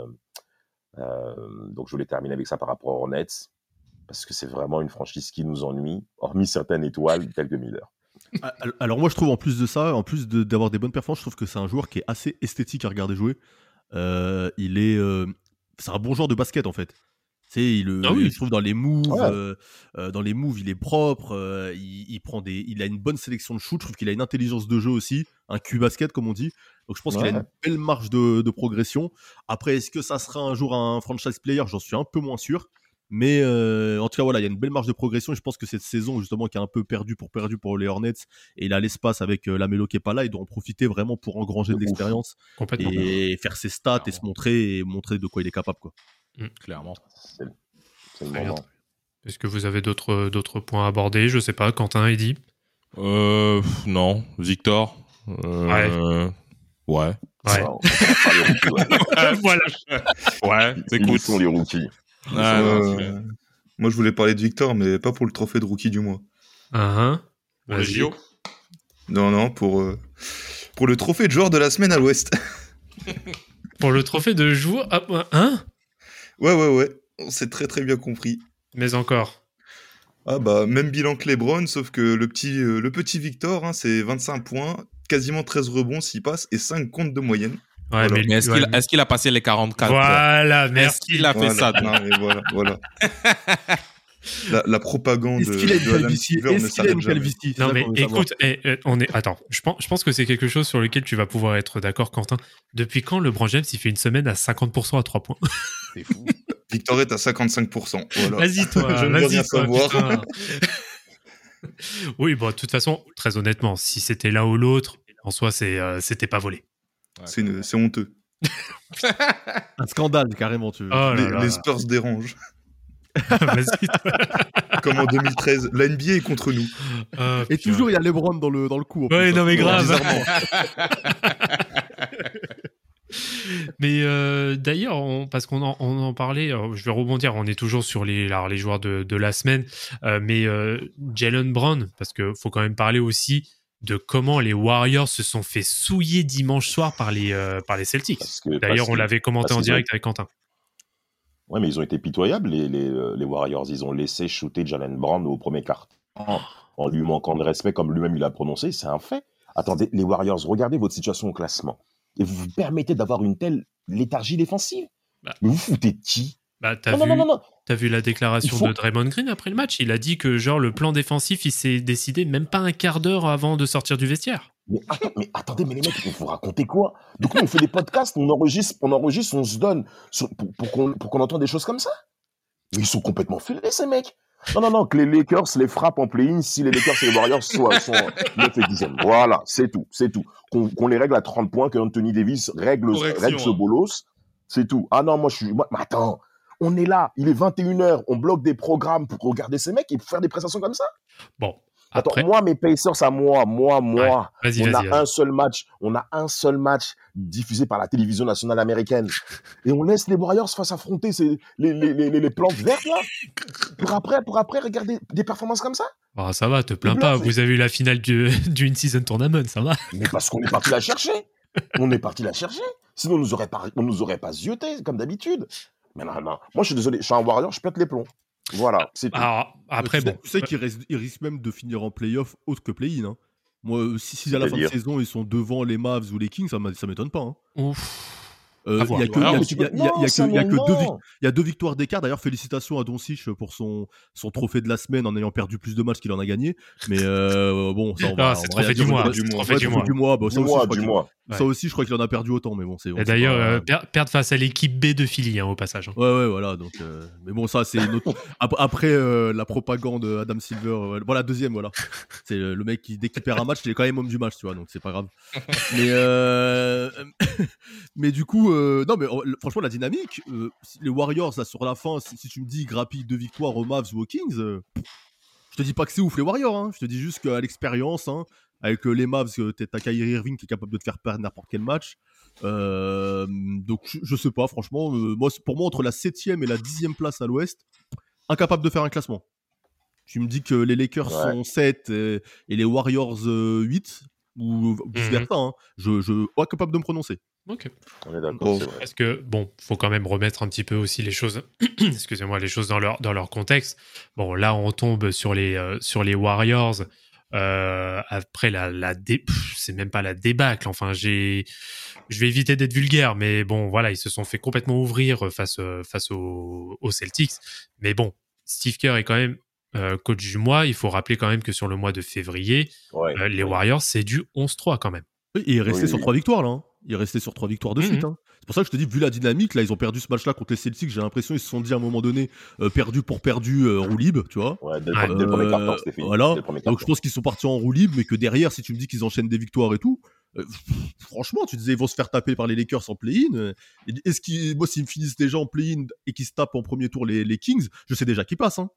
donc je voulais terminer avec ça par rapport aux Hornets, parce que c'est vraiment une franchise qui nous ennuie, hormis certaines étoiles telles que Miller. Alors moi je trouve en plus de ça, en plus d'avoir des bonnes performances, je trouve que c'est un joueur qui est assez esthétique à regarder jouer. C'est un bon joueur de basket en fait. Je trouve dans les moves, il est propre. Il a une bonne sélection de shoot. Je trouve qu'il a une intelligence de jeu aussi, un Q basket comme on dit. Donc je pense qu'il a une belle marge de progression. Après, est-ce que ça sera un jour un franchise player ? J'en suis un peu moins sûr. Mais en tout cas, voilà, il y a une belle marge de progression. Et je pense que cette saison, justement, qui est un peu perdue pour les Hornets, et il a l'espace avec la Melo qui est pas là, il doit en profiter vraiment pour engranger de l'expérience et faire ses stats et se montrer de quoi il est capable, quoi. Clairement. C'est le moment. Est-ce que vous avez d'autres points à aborder ? Je sais pas, Quentin, Eddy ? Non. Victor ? Ouais. Voilà. Ouais, c'est cool. Ils sont les rookies. Moi, je voulais parler de Victor, mais pas pour le trophée de rookie du mois. Pour les JO ? Non, pour le trophée de joueur de la semaine à l'Ouest. Pour le trophée de joueur... Ouais. On s'est très très bien compris. Mais encore. Même bilan que LeBron, sauf que le petit Victor, c'est 25 points, quasiment 13 rebonds s'il passe et 5 comptes de moyenne. Ouais, voilà. Mais est-ce qu'il a passé les 44 Voilà, merci. Est-ce qu'il a fait ça non, mais voilà. La propagande de Adam Silver ne s'arrête jamais. Non mais écoute, attends, je pense que c'est quelque chose sur lequel tu vas pouvoir être d'accord, Quentin. Depuis quand LeBron James il fait une semaine à 50% à 3 points ? C'est fou. Victor est à 55%. Voilà. Vas-y toi, je ne veux rien savoir. Oui, bon, de toute façon, très honnêtement, si c'était l'un ou l'autre, en soi, c'était pas volé. Ouais, c'est honteux. Un scandale, carrément. Les Spurs dérangent. Vas-y. Comme en 2013, la NBA est contre nous. Et toujours, il y a LeBron dans le coup. Ouais, non mais grave. Mais d'ailleurs, parce qu'on en parlait, je vais rebondir, on est toujours sur les joueurs de la semaine, mais Jaylen Brown, parce qu'il faut quand même parler aussi de comment les Warriors se sont fait souiller dimanche soir par les Celtics. D'ailleurs, on l'avait commenté en direct avec Quentin. Ouais, mais ils ont été pitoyables, les Warriors. Ils ont laissé shooter Jaylen Brown au premier quart. En lui manquant de respect, comme lui-même il a prononcé, c'est un fait. Attendez, les Warriors, regardez votre situation au classement. Et vous vous permettez d'avoir une telle léthargie défensive. Mais vous foutez de qui? T'as vu la déclaration de Draymond Green après le match? Il a dit que genre le plan défensif, il s'est décidé même pas un quart d'heure avant de sortir du vestiaire. Mais attendez, mais les mecs, il faut raconter quoi? Donc nous, on fait des podcasts, on enregistre, on se donne pour qu'on entende des choses comme ça. Mais ils sont complètement filés, ces mecs. Non, que les Lakers les frappent en play-in si les Lakers et les Warriors sont 9 et 10e. Voilà, c'est tout. Qu'on les règle à 30 points, que Anthony Davis règle ce bolos, c'est tout. Ah non, mais attends, on est là, il est 21h, on bloque des programmes pour regarder ces mecs et pour faire des prestations comme ça? Bon. Attends, moi, mes Pacers à moi, Vas-y. On a un seul match diffusé par la télévision nationale américaine. Et on laisse les Warriors face affronter les plantes vertes, là. Pour après regarder des performances comme ça. Oh, ça va, te plains pas. Vous avez eu la finale du In-Season Tournament, ça va. Mais parce qu'on est parti la chercher. Sinon, on nous aurait pas zioté, comme d'habitude. Mais non. Moi, je suis désolé. Je suis un Warrior, je pète les plombs. Voilà, c'est tout. Alors, après, tu sais qu'ils risquent même de finir en play-off autre que play-in. Hein. Moi, si à la fin de saison, ils sont devant les Mavs ou les Kings, ça m'étonne pas. Hein. Ouf. Il y a 2 victoires d'écart. D'ailleurs, félicitations à Doncic pour son trophée de la semaine en ayant perdu plus de matchs qu'il en a gagné. Mais bon, ça, c'est trophée du mois. Ça aussi, je crois qu'il en a perdu autant. Mais bon, c'est. Et d'ailleurs, perdre face à l'équipe B de Philly, au passage. Hein. Ouais, voilà. Donc, mais bon, ça, c'est une autre. Après la propagande Adam Silver, voilà, deuxième, voilà. C'est le mec qui, dès qu'il perd un match, il est quand même homme du match, tu vois. Donc, c'est pas grave. Mais du coup. Non, mais franchement, la dynamique, les Warriors, là, sur la fin, si tu me dis grappille 2 victoires aux Mavs ou aux Kings, je te dis pas que c'est ouf les Warriors, hein. Je te dis juste qu'à l'expérience, hein, avec les Mavs, t'as Kyrie Irving qui est capable de te faire perdre n'importe quel match. Donc, je sais pas, franchement, pour moi, entre la 7e et la 10e place à l'Ouest, incapable de faire un classement. Tu me dis que les Lakers sont 7 et les Warriors 8, ou vice-versa, hein. Je suis incapable de me prononcer. Ok. On est d'accord. C'est vrai. Parce que faut quand même remettre un petit peu aussi les choses, excusez-moi, les choses dans leur contexte. Bon, là, on tombe sur les Warriors. Après c'est même pas la débâcle. Enfin, je vais éviter d'être vulgaire, mais bon, voilà, ils se sont fait complètement ouvrir face aux Celtics. Mais bon, Steve Kerr est quand même coach du mois. Il faut rappeler quand même que sur le mois de février, les Warriors, c'est du 11-3 quand même. Oui, et il est resté sur 3 victoires, là. Hein. Il est resté sur 3 victoires de suite. Hein. C'est pour ça que je te dis, vu la dynamique, là, ils ont perdu ce match-là contre les Celtics. J'ai l'impression qu'ils se sont dit à un moment donné, perdu pour perdu, roue libre, tu vois. Ouais, dès le premier quart-temps, c'était fini. Voilà. Donc je pense qu'ils sont partis en roue libre, mais que derrière, si tu me dis qu'ils enchaînent des victoires et tout, franchement, tu disais, ils vont se faire taper par les Lakers en play-in. Moi, s'ils me finissent déjà en play-in et qu'ils se tapent en premier tour les Kings, je sais déjà qu'ils passent. Hein.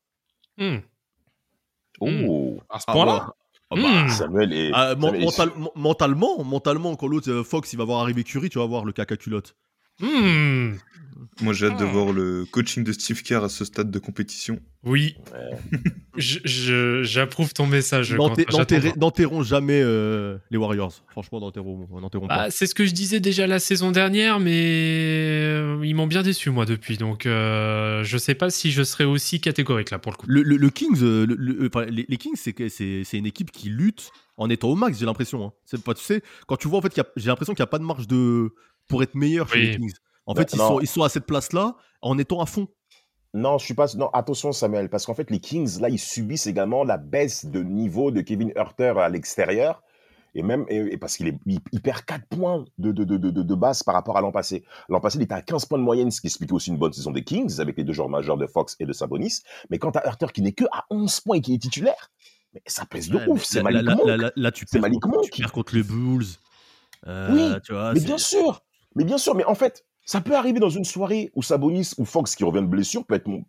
Oh, à ce point-là. Samuel est. Mentalement, quand l'autre Fox il va voir arriver Curry, tu vas voir le caca culotte. Moi, j'ai hâte de voir le coaching de Steve Kerr à ce stade de compétition. Oui. J'approuve ton message. N'enterrons jamais les Warriors. Franchement, n'enterrons pas. C'est ce que je disais déjà la saison dernière, mais ils m'ont bien déçu, moi, depuis. Donc, je sais pas si je serais aussi catégorique, là, pour le coup. Le Kings, les Kings, c'est une équipe qui lutte en étant au max, j'ai l'impression. Hein. C'est pas, tu sais, quand tu vois, en fait, j'ai l'impression qu'il n'y a pas de marge pour être meilleur chez les Kings. En fait, ils sont à cette place-là en étant à fond. Non, je suis pas. Non, attention, Samuel, parce qu'en fait, les Kings, là, ils subissent également la baisse de niveau de Kevin Huerter à l'extérieur. Et parce qu'il perd 4 points de base par rapport à l'an passé. L'an passé, il était à 15 points de moyenne, ce qui explique aussi une bonne saison des Kings, avec les 2 joueurs majeurs de Fox et de Sabonis. Mais quand tu as Huerter qui n'est que à 11 points et qui est titulaire, mais ça pèse de ouf. C'est Malik Monk. Là, tu perds contre les Bulls. Oui, tu vois, mais bien sûr. Mais en fait, ça peut arriver dans une soirée où Sabonis ou Fox qui revient de blessure peut être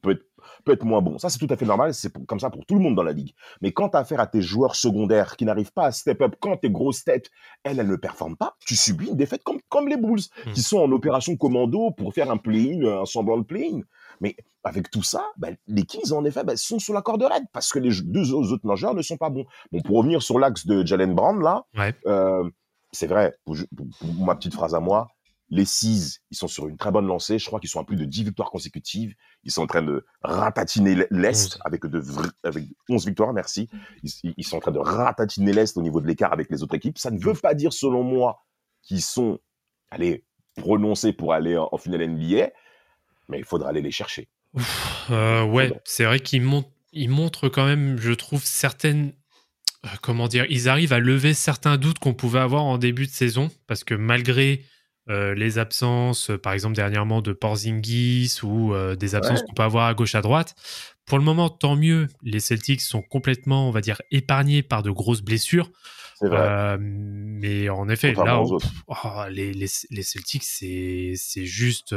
peut être moins bon. Ça, c'est tout à fait normal. C'est comme ça pour tout le monde dans la ligue. Mais quand tu as affaire à tes joueurs secondaires qui n'arrivent pas à step up, quand tes grosses têtes, elles ne performent pas, tu subis une défaite comme les Bulls, qui sont en opération commando pour faire un play-in, un semblant de play-in. Mais avec tout ça, les Kings, en effet, sont sur la corde raide parce que les deux autres nageurs ne sont pas bons. Bon, pour revenir sur l'axe de Jalen Brown, là, c'est vrai, pour ma petite phrase à moi, les Seas, ils sont sur une très bonne lancée. Je crois qu'ils sont à plus de 10 victoires consécutives. Ils sont en train de ratatiner l'Est avec 11 victoires, merci. Ils sont en train de ratatiner l'Est au niveau de l'écart avec les autres équipes. Ça ne veut pas dire, selon moi, qu'ils sont prononcés pour aller en finale NBA, mais il faudra aller les chercher. Ouais, c'est vrai qu'ils montrent quand même, je trouve, certaines... comment dire, ils arrivent à lever certains doutes qu'on pouvait avoir en début de saison, parce que malgré les absences, par exemple dernièrement de Porzingis ou des absences qu'on peut avoir à gauche à droite, pour le moment, tant mieux, les Celtics sont complètement, on va dire, épargnés par de grosses blessures. C'est vrai. Mais en effet, là, les Celtics, c'est juste...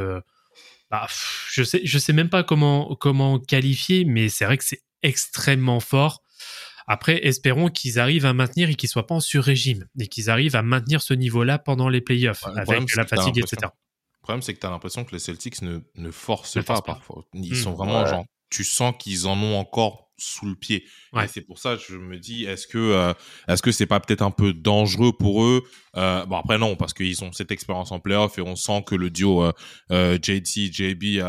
je sais même pas comment qualifier, mais c'est vrai que c'est extrêmement fort. Après, espérons qu'ils arrivent à maintenir et qu'ils ne soient pas en sur-régime et qu'ils arrivent à maintenir ce niveau-là pendant les playoffs avec la fatigue, etc. Le problème, c'est que tu as l'impression que les Celtics ne forcent pas parfois. Ils sont vraiment genre, tu sens qu'ils en ont encore sous le pied. Ouais. Et c'est pour ça que je me dis, est-ce que c'est pas peut-être un peu dangereux pour eux? Bon, après, non, parce qu'ils ont cette expérience en playoff et on sent que le duo JT, JB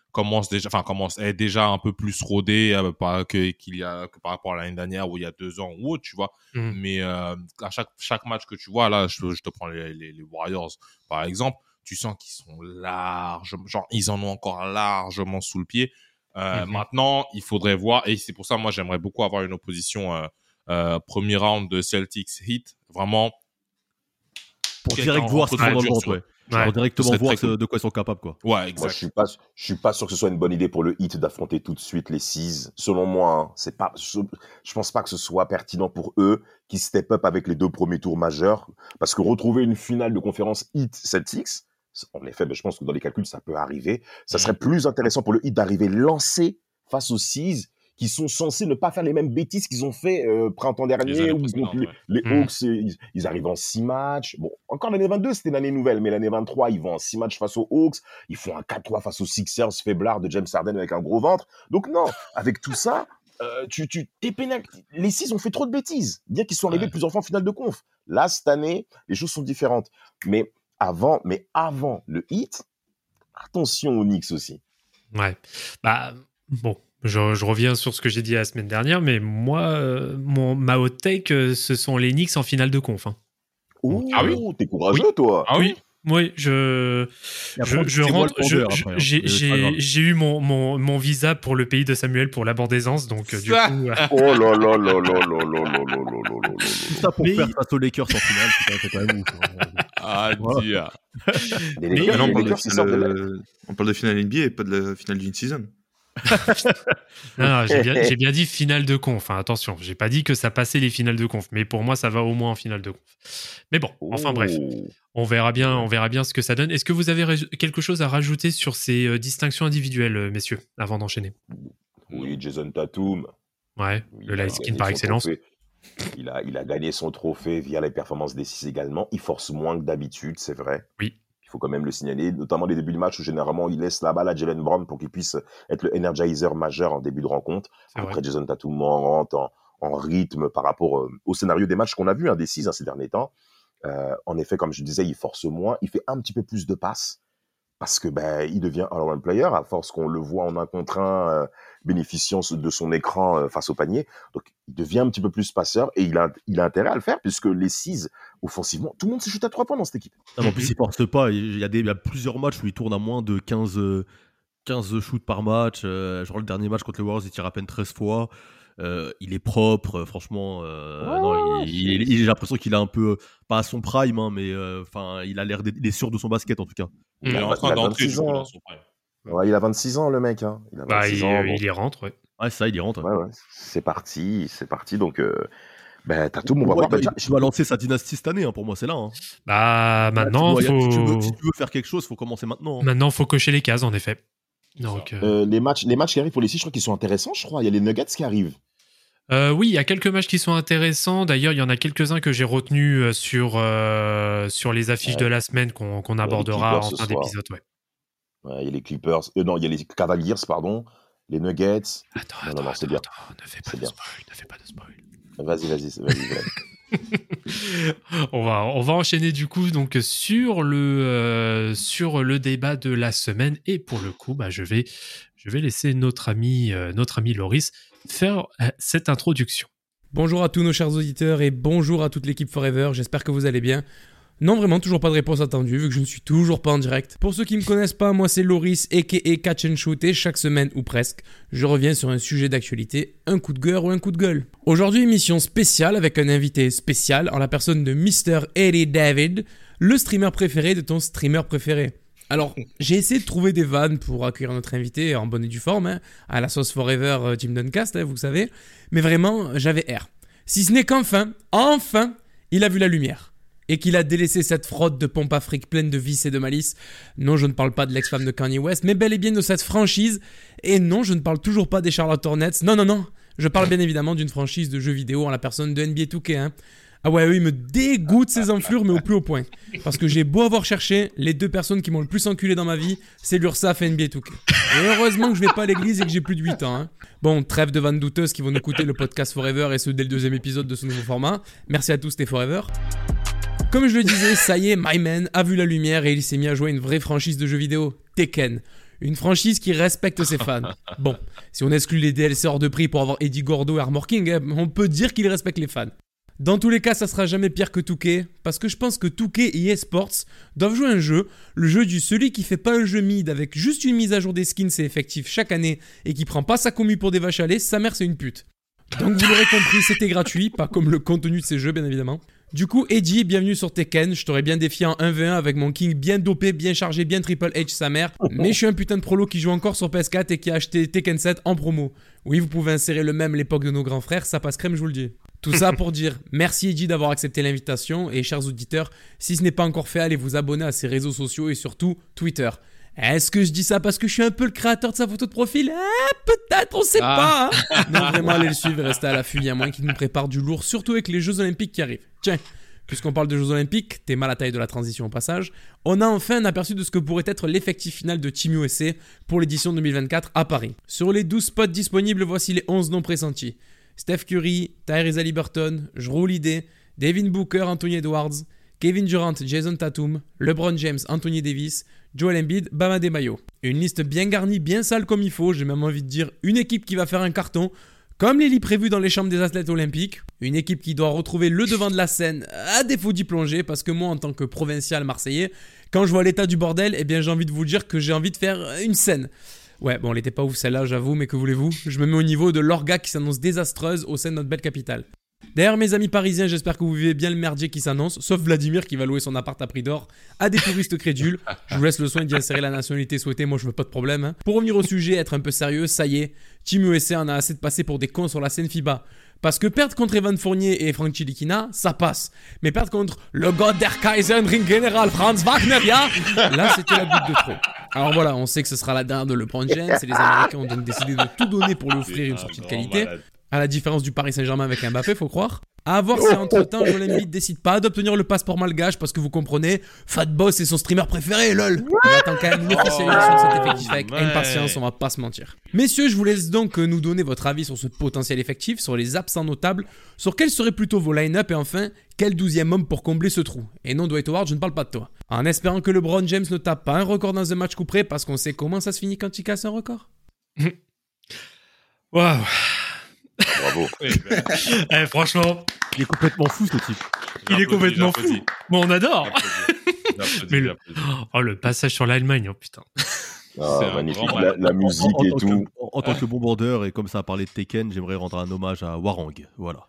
est déjà un peu plus rodé que par rapport à l'année dernière ou il y a 2 ans ou autre, tu vois. Mais à chaque match que tu vois, là, je te prends les Warriors, par exemple, tu sens qu'ils sont largement, genre, ils en ont encore largement sous le pied. Maintenant, il faudrait voir, et c'est pour ça, moi, j'aimerais beaucoup avoir une opposition premier round de Celtics Heat, vraiment. Pour direct voir ce qu'ils font dans le ventre, pour directement voir de quoi ils sont capables, quoi. Ouais, exact. Moi, je suis pas sûr que ce soit une bonne idée pour le Heat d'affronter tout de suite les Seas. Selon moi, je pense pas que ce soit pertinent pour eux qui step up avec les 2 premiers tours majeurs, parce que retrouver une finale de conférence Heat-Celtics, en effet, je pense que dans les calculs, ça peut arriver. Ça serait plus intéressant pour le Heat d'arriver lancé face aux Seas, qui sont censés ne pas faire les mêmes bêtises qu'ils ont fait printemps dernier, où les Hawks, ils arrivent en 6 matchs. Bon, encore l'année 22, c'était l'année nouvelle, mais l'année 23, ils vont en 6 matchs face aux Hawks. Ils font un 4-3 face aux Sixers faiblard de James Harden avec un gros ventre. Donc non, avec tout ça, t'es pénal. Les Seas ont fait trop de bêtises. Dire qu'ils sont arrivés plusieurs fois en finale de conf. Là, cette année, les choses sont différentes. Mais avant le Heat, attention aux Knicks aussi. Ouais. Bon. Je reviens sur ce que j'ai dit la semaine dernière, mais moi, ma hot take, ce sont les Knicks en finale de conf. Hein. T'es courageux, toi. Ah oui. Oui, je rentre. J'ai eu mon visa pour le pays de Samuel pour la bandaisance, donc du coup. Oh là là là là là là là là là. Tout ça pour faire face aux Lakers en finale, c'est quand même ouf. Ah, Dieu. On parle de finale NBA et pas de la finale d'une season. Non, j'ai bien dit finale de conf. Hein, attention, j'ai pas dit que ça passait les finales de conf, mais pour moi, ça va au moins en finale de conf. Mais bon, enfin bref, on verra bien ce que ça donne. Est-ce que vous avez quelque chose à rajouter sur ces distinctions individuelles, messieurs, avant d'enchaîner? Oui, Jason Tatum. Ouais, le light skin par excellence. Il a gagné son trophée via les performances des Six également. Il force moins que d'habitude, c'est vrai. Oui. Il faut quand même le signaler, notamment les débuts de match où généralement il laisse la balle à Jalen Brown pour qu'il puisse être le energizer majeur en début de rencontre. Après, Jason Tatum rentre en rythme par rapport au scénario des matchs qu'on a vu des Six ces derniers temps. En effet, comme je disais, il force moins, il fait un petit peu plus de passes parce que il devient un all-around player à force qu'on le voit en 1 contre 1 bénéficiant de son écran face au panier. Donc, il devient un petit peu plus passeur et il a intérêt à le faire puisque les Six, offensivement, tout le monde se shoot à 3 points dans cette équipe. Non, en plus, il force pas. Il y a plusieurs matchs où il tourne à moins de 15 shoots par match. Genre le dernier match contre les Warriors, il tire à peine 13 fois. Il est propre, franchement. J'ai l'impression qu'il a un peu, pas à son prime, hein, mais il a l'air d'être sûr de son basket en tout cas. Il est en train d'entrer dans son prime. Ouais, il a 26 ans, le mec. Hein. Il a 26 ans. Il y rentre, ouais. Ouais, ça, il y rentre. Ouais. C'est parti. Donc, Tatum, on va voir. Il doit lancer sa dynastie cette année, hein, pour moi, c'est là. Hein. Maintenant, si tu veux faire quelque chose, il faut commencer maintenant. Hein. Maintenant, il faut cocher les cases, en effet. Donc, les matchs qui arrivent pour les Six, je crois qu'ils sont intéressants, je crois. Il y a les Nuggets qui arrivent. Oui, il y a quelques matchs qui sont intéressants. D'ailleurs, il y en a quelques-uns que j'ai retenus sur les affiches de la semaine qu'on abordera en fin d'épisode. Il y a les Clippers. Non, il y a les Cavaliers, pardon. Les Nuggets. Attends, c'est bien. Ne fais pas de spoil. Vas-y. On va enchaîner du coup donc sur le débat de la semaine, et pour le coup je vais laisser notre ami Loris faire cette introduction. Bonjour à tous nos chers auditeurs et bonjour à toute l'équipe Forever, j'espère que vous allez bien. Non, vraiment, toujours pas de réponse attendue, vu que je ne suis toujours pas en direct. Pour ceux qui me connaissent pas, moi c'est Loris, a.k.a. Catch and Shoot, et chaque semaine, ou presque, je reviens sur un sujet d'actualité, un coup de gueule ou un coup de gueule. Aujourd'hui, émission spéciale avec un invité spécial en la personne de Mr. Eddie David, le streamer préféré de ton streamer préféré. Alors, j'ai essayé de trouver des vannes pour accueillir notre invité en bonne et due forme, à la sauce Forever Team Duncast, vous savez, mais vraiment, j'avais air. Si ce n'est qu'enfin, il a vu la lumière. Et qu'il a délaissé cette fraude de pompe à fric pleine de vices et de malice. Non, je ne parle pas de l'ex-femme de Kanye West, mais bel et bien de cette franchise. Et non, je ne parle toujours pas des Charlotte Hornets. Non. Je parle bien évidemment d'une franchise de jeux vidéo en la personne de NBA 2K. Ah ouais, il me dégoûte ces enflures, mais au plus haut point. Parce que j'ai beau avoir cherché, les deux personnes qui m'ont le plus enculé dans ma vie, c'est l'URSAF et NBA 2K. Et heureusement que je vais pas à l'église et que j'ai plus de 8 ans. Bon, trêve de vannes douteuses qui vont nous coûter le podcast Forever, et ce dès le 2e épisode de ce nouveau format. Merci à tous les Forever. Comme je le disais, ça y est, My Man a vu la lumière et il s'est mis à jouer une vraie franchise de jeux vidéo, Tekken. Une franchise qui respecte ses fans. Bon, si on exclut les DLC hors de prix pour avoir Eddie Gordo et Armor King, on peut dire qu'il respecte les fans. Dans tous les cas, ça sera jamais pire que 2K, parce que je pense que 2K et eSports doivent jouer un jeu, le jeu du celui qui fait pas un jeu mid avec juste une mise à jour des skins et effectifs chaque année et qui prend pas sa commu pour des vaches à lait, sa mère c'est une pute. Donc vous l'aurez compris, c'était gratuit, pas comme le contenu de ces jeux bien évidemment. Du coup, Eddie, bienvenue sur Tekken. Je t'aurais bien défié en 1v1 avec mon king bien dopé, bien chargé, bien Triple H sa mère. Mais je suis un putain de prolo qui joue encore sur PS4 et qui a acheté Tekken 7 en promo. Oui, vous pouvez insérer le même l'époque de nos grands frères, ça passe crème, je vous le dis. Tout ça pour dire merci Eddie d'avoir accepté l'invitation, et chers auditeurs, si ce n'est pas encore fait, allez vous abonner à ses réseaux sociaux et surtout Twitter. Est-ce que je dis ça parce que je suis un peu le créateur de sa photo de profil ? Peut-être, on sait pas. Non, vraiment, allez le suivre et restez à l'affût, il y a moyen qu'il nous prépare du lourd, surtout avec les Jeux Olympiques qui arrivent. Tiens, puisqu'on parle de Jeux Olympiques, t'es mal à taille de la transition au passage, on a enfin un aperçu de ce que pourrait être l'effectif final de Team USA pour l'édition 2024 à Paris. Sur les 12 spots disponibles, voici les 11 noms pressentis. Steph Curry, Tyrese Haliburton, Jrue Holiday, Devin Booker, Anthony Edwards, Kevin Durant, Jason Tatum, LeBron James, Anthony Davis, Joel Embiid, Bam Adebayo. Une liste bien garnie, bien sale comme il faut, j'ai même envie de dire une équipe qui va faire un carton, comme les lits prévus dans les chambres des athlètes olympiques. Une équipe qui doit retrouver le devant de la scène, à défaut d'y plonger, parce que moi en tant que provincial marseillais, quand je vois l'état du bordel, eh bien j'ai envie de vous dire que j'ai envie de faire une scène. Ouais, bon, elle était pas ouf celle-là, j'avoue, mais que voulez-vous ? Je me mets au niveau de l'orga qui s'annonce désastreuse au sein de notre belle capitale. D'ailleurs, mes amis parisiens, j'espère que vous vivez bien le merdier qui s'annonce, sauf Vladimir qui va louer son appart à prix d'or à des touristes crédules. Je vous laisse le soin d'y insérer la nationalité souhaitée, moi je veux pas de problème. Pour revenir au sujet, être un peu sérieux, ça y est, Team USA en a assez de passer pour des cons sur la scène FIBA. Parce que perdre contre Evan Fournier et Frank Chilikina, ça passe. Mais perdre contre le God der Kaiserin General Franz Wagner, là c'était la goutte de trop. Alors voilà, on sait que ce sera la dernière de LeBron James et les Américains ont donc décidé de tout donner pour lui offrir une sortie de qualité. À la différence du Paris Saint-Germain avec Mbappé, faut croire. À voir si entre-temps Joel Embiid décide pas d'obtenir le passeport malgache parce que vous comprenez, Fat Boss est son streamer préféré, lol. Il attend quand même l'officialisation de cet effectif avec impatience, on va pas se mentir. Messieurs, je vous laisse donc nous donner votre avis sur ce potentiel effectif, sur les absents notables, sur quels seraient plutôt vos line-up et enfin, quel 12e homme pour combler ce trou. Et non, Dwight Howard, je ne parle pas de toi. En espérant que LeBron James ne tape pas un record dans un match couperé parce qu'on sait comment ça se finit quand il casse un record. Waouh. Bravo. Franchement, il est complètement fou ce type. Il est complètement fou. Bon, on adore. Mais le passage sur l'Allemagne, oh putain. Ah, magnifique, la musique et tout. En tant que bon bandeur, et comme ça a parlé de Tekken, j'aimerais rendre un hommage à Warang. Voilà.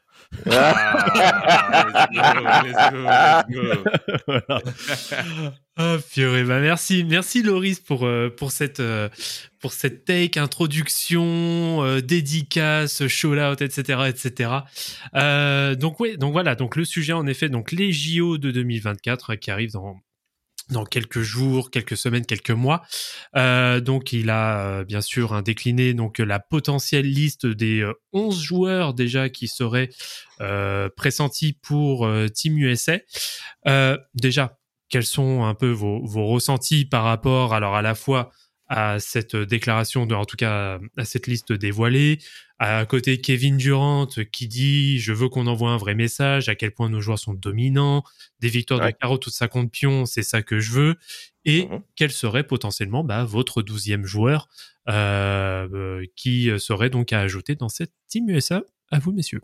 Let's go. Ah, purée, bah merci Loris pour cette take, introduction, dédicace, shout-out, etc. Donc voilà, donc le sujet en effet, donc les JO de 2024 qui arrivent dans quelques jours, quelques semaines, quelques mois. Donc, il a bien sûr décliné donc la potentielle liste des 11 joueurs déjà qui seraient pressentis pour Team USA. Déjà, quels sont un peu vos ressentis par rapport alors à la fois à cette déclaration, en tout cas à cette liste dévoilée, à côté Kevin Durant qui dit « Je veux qu'on envoie un vrai message, à quel point nos joueurs sont dominants, des victoires de carreau, tout ça compte pion, c'est ça que je veux. » Et quel serait potentiellement votre 12e joueur qui serait donc à ajouter dans cette Team USA? À vous, messieurs.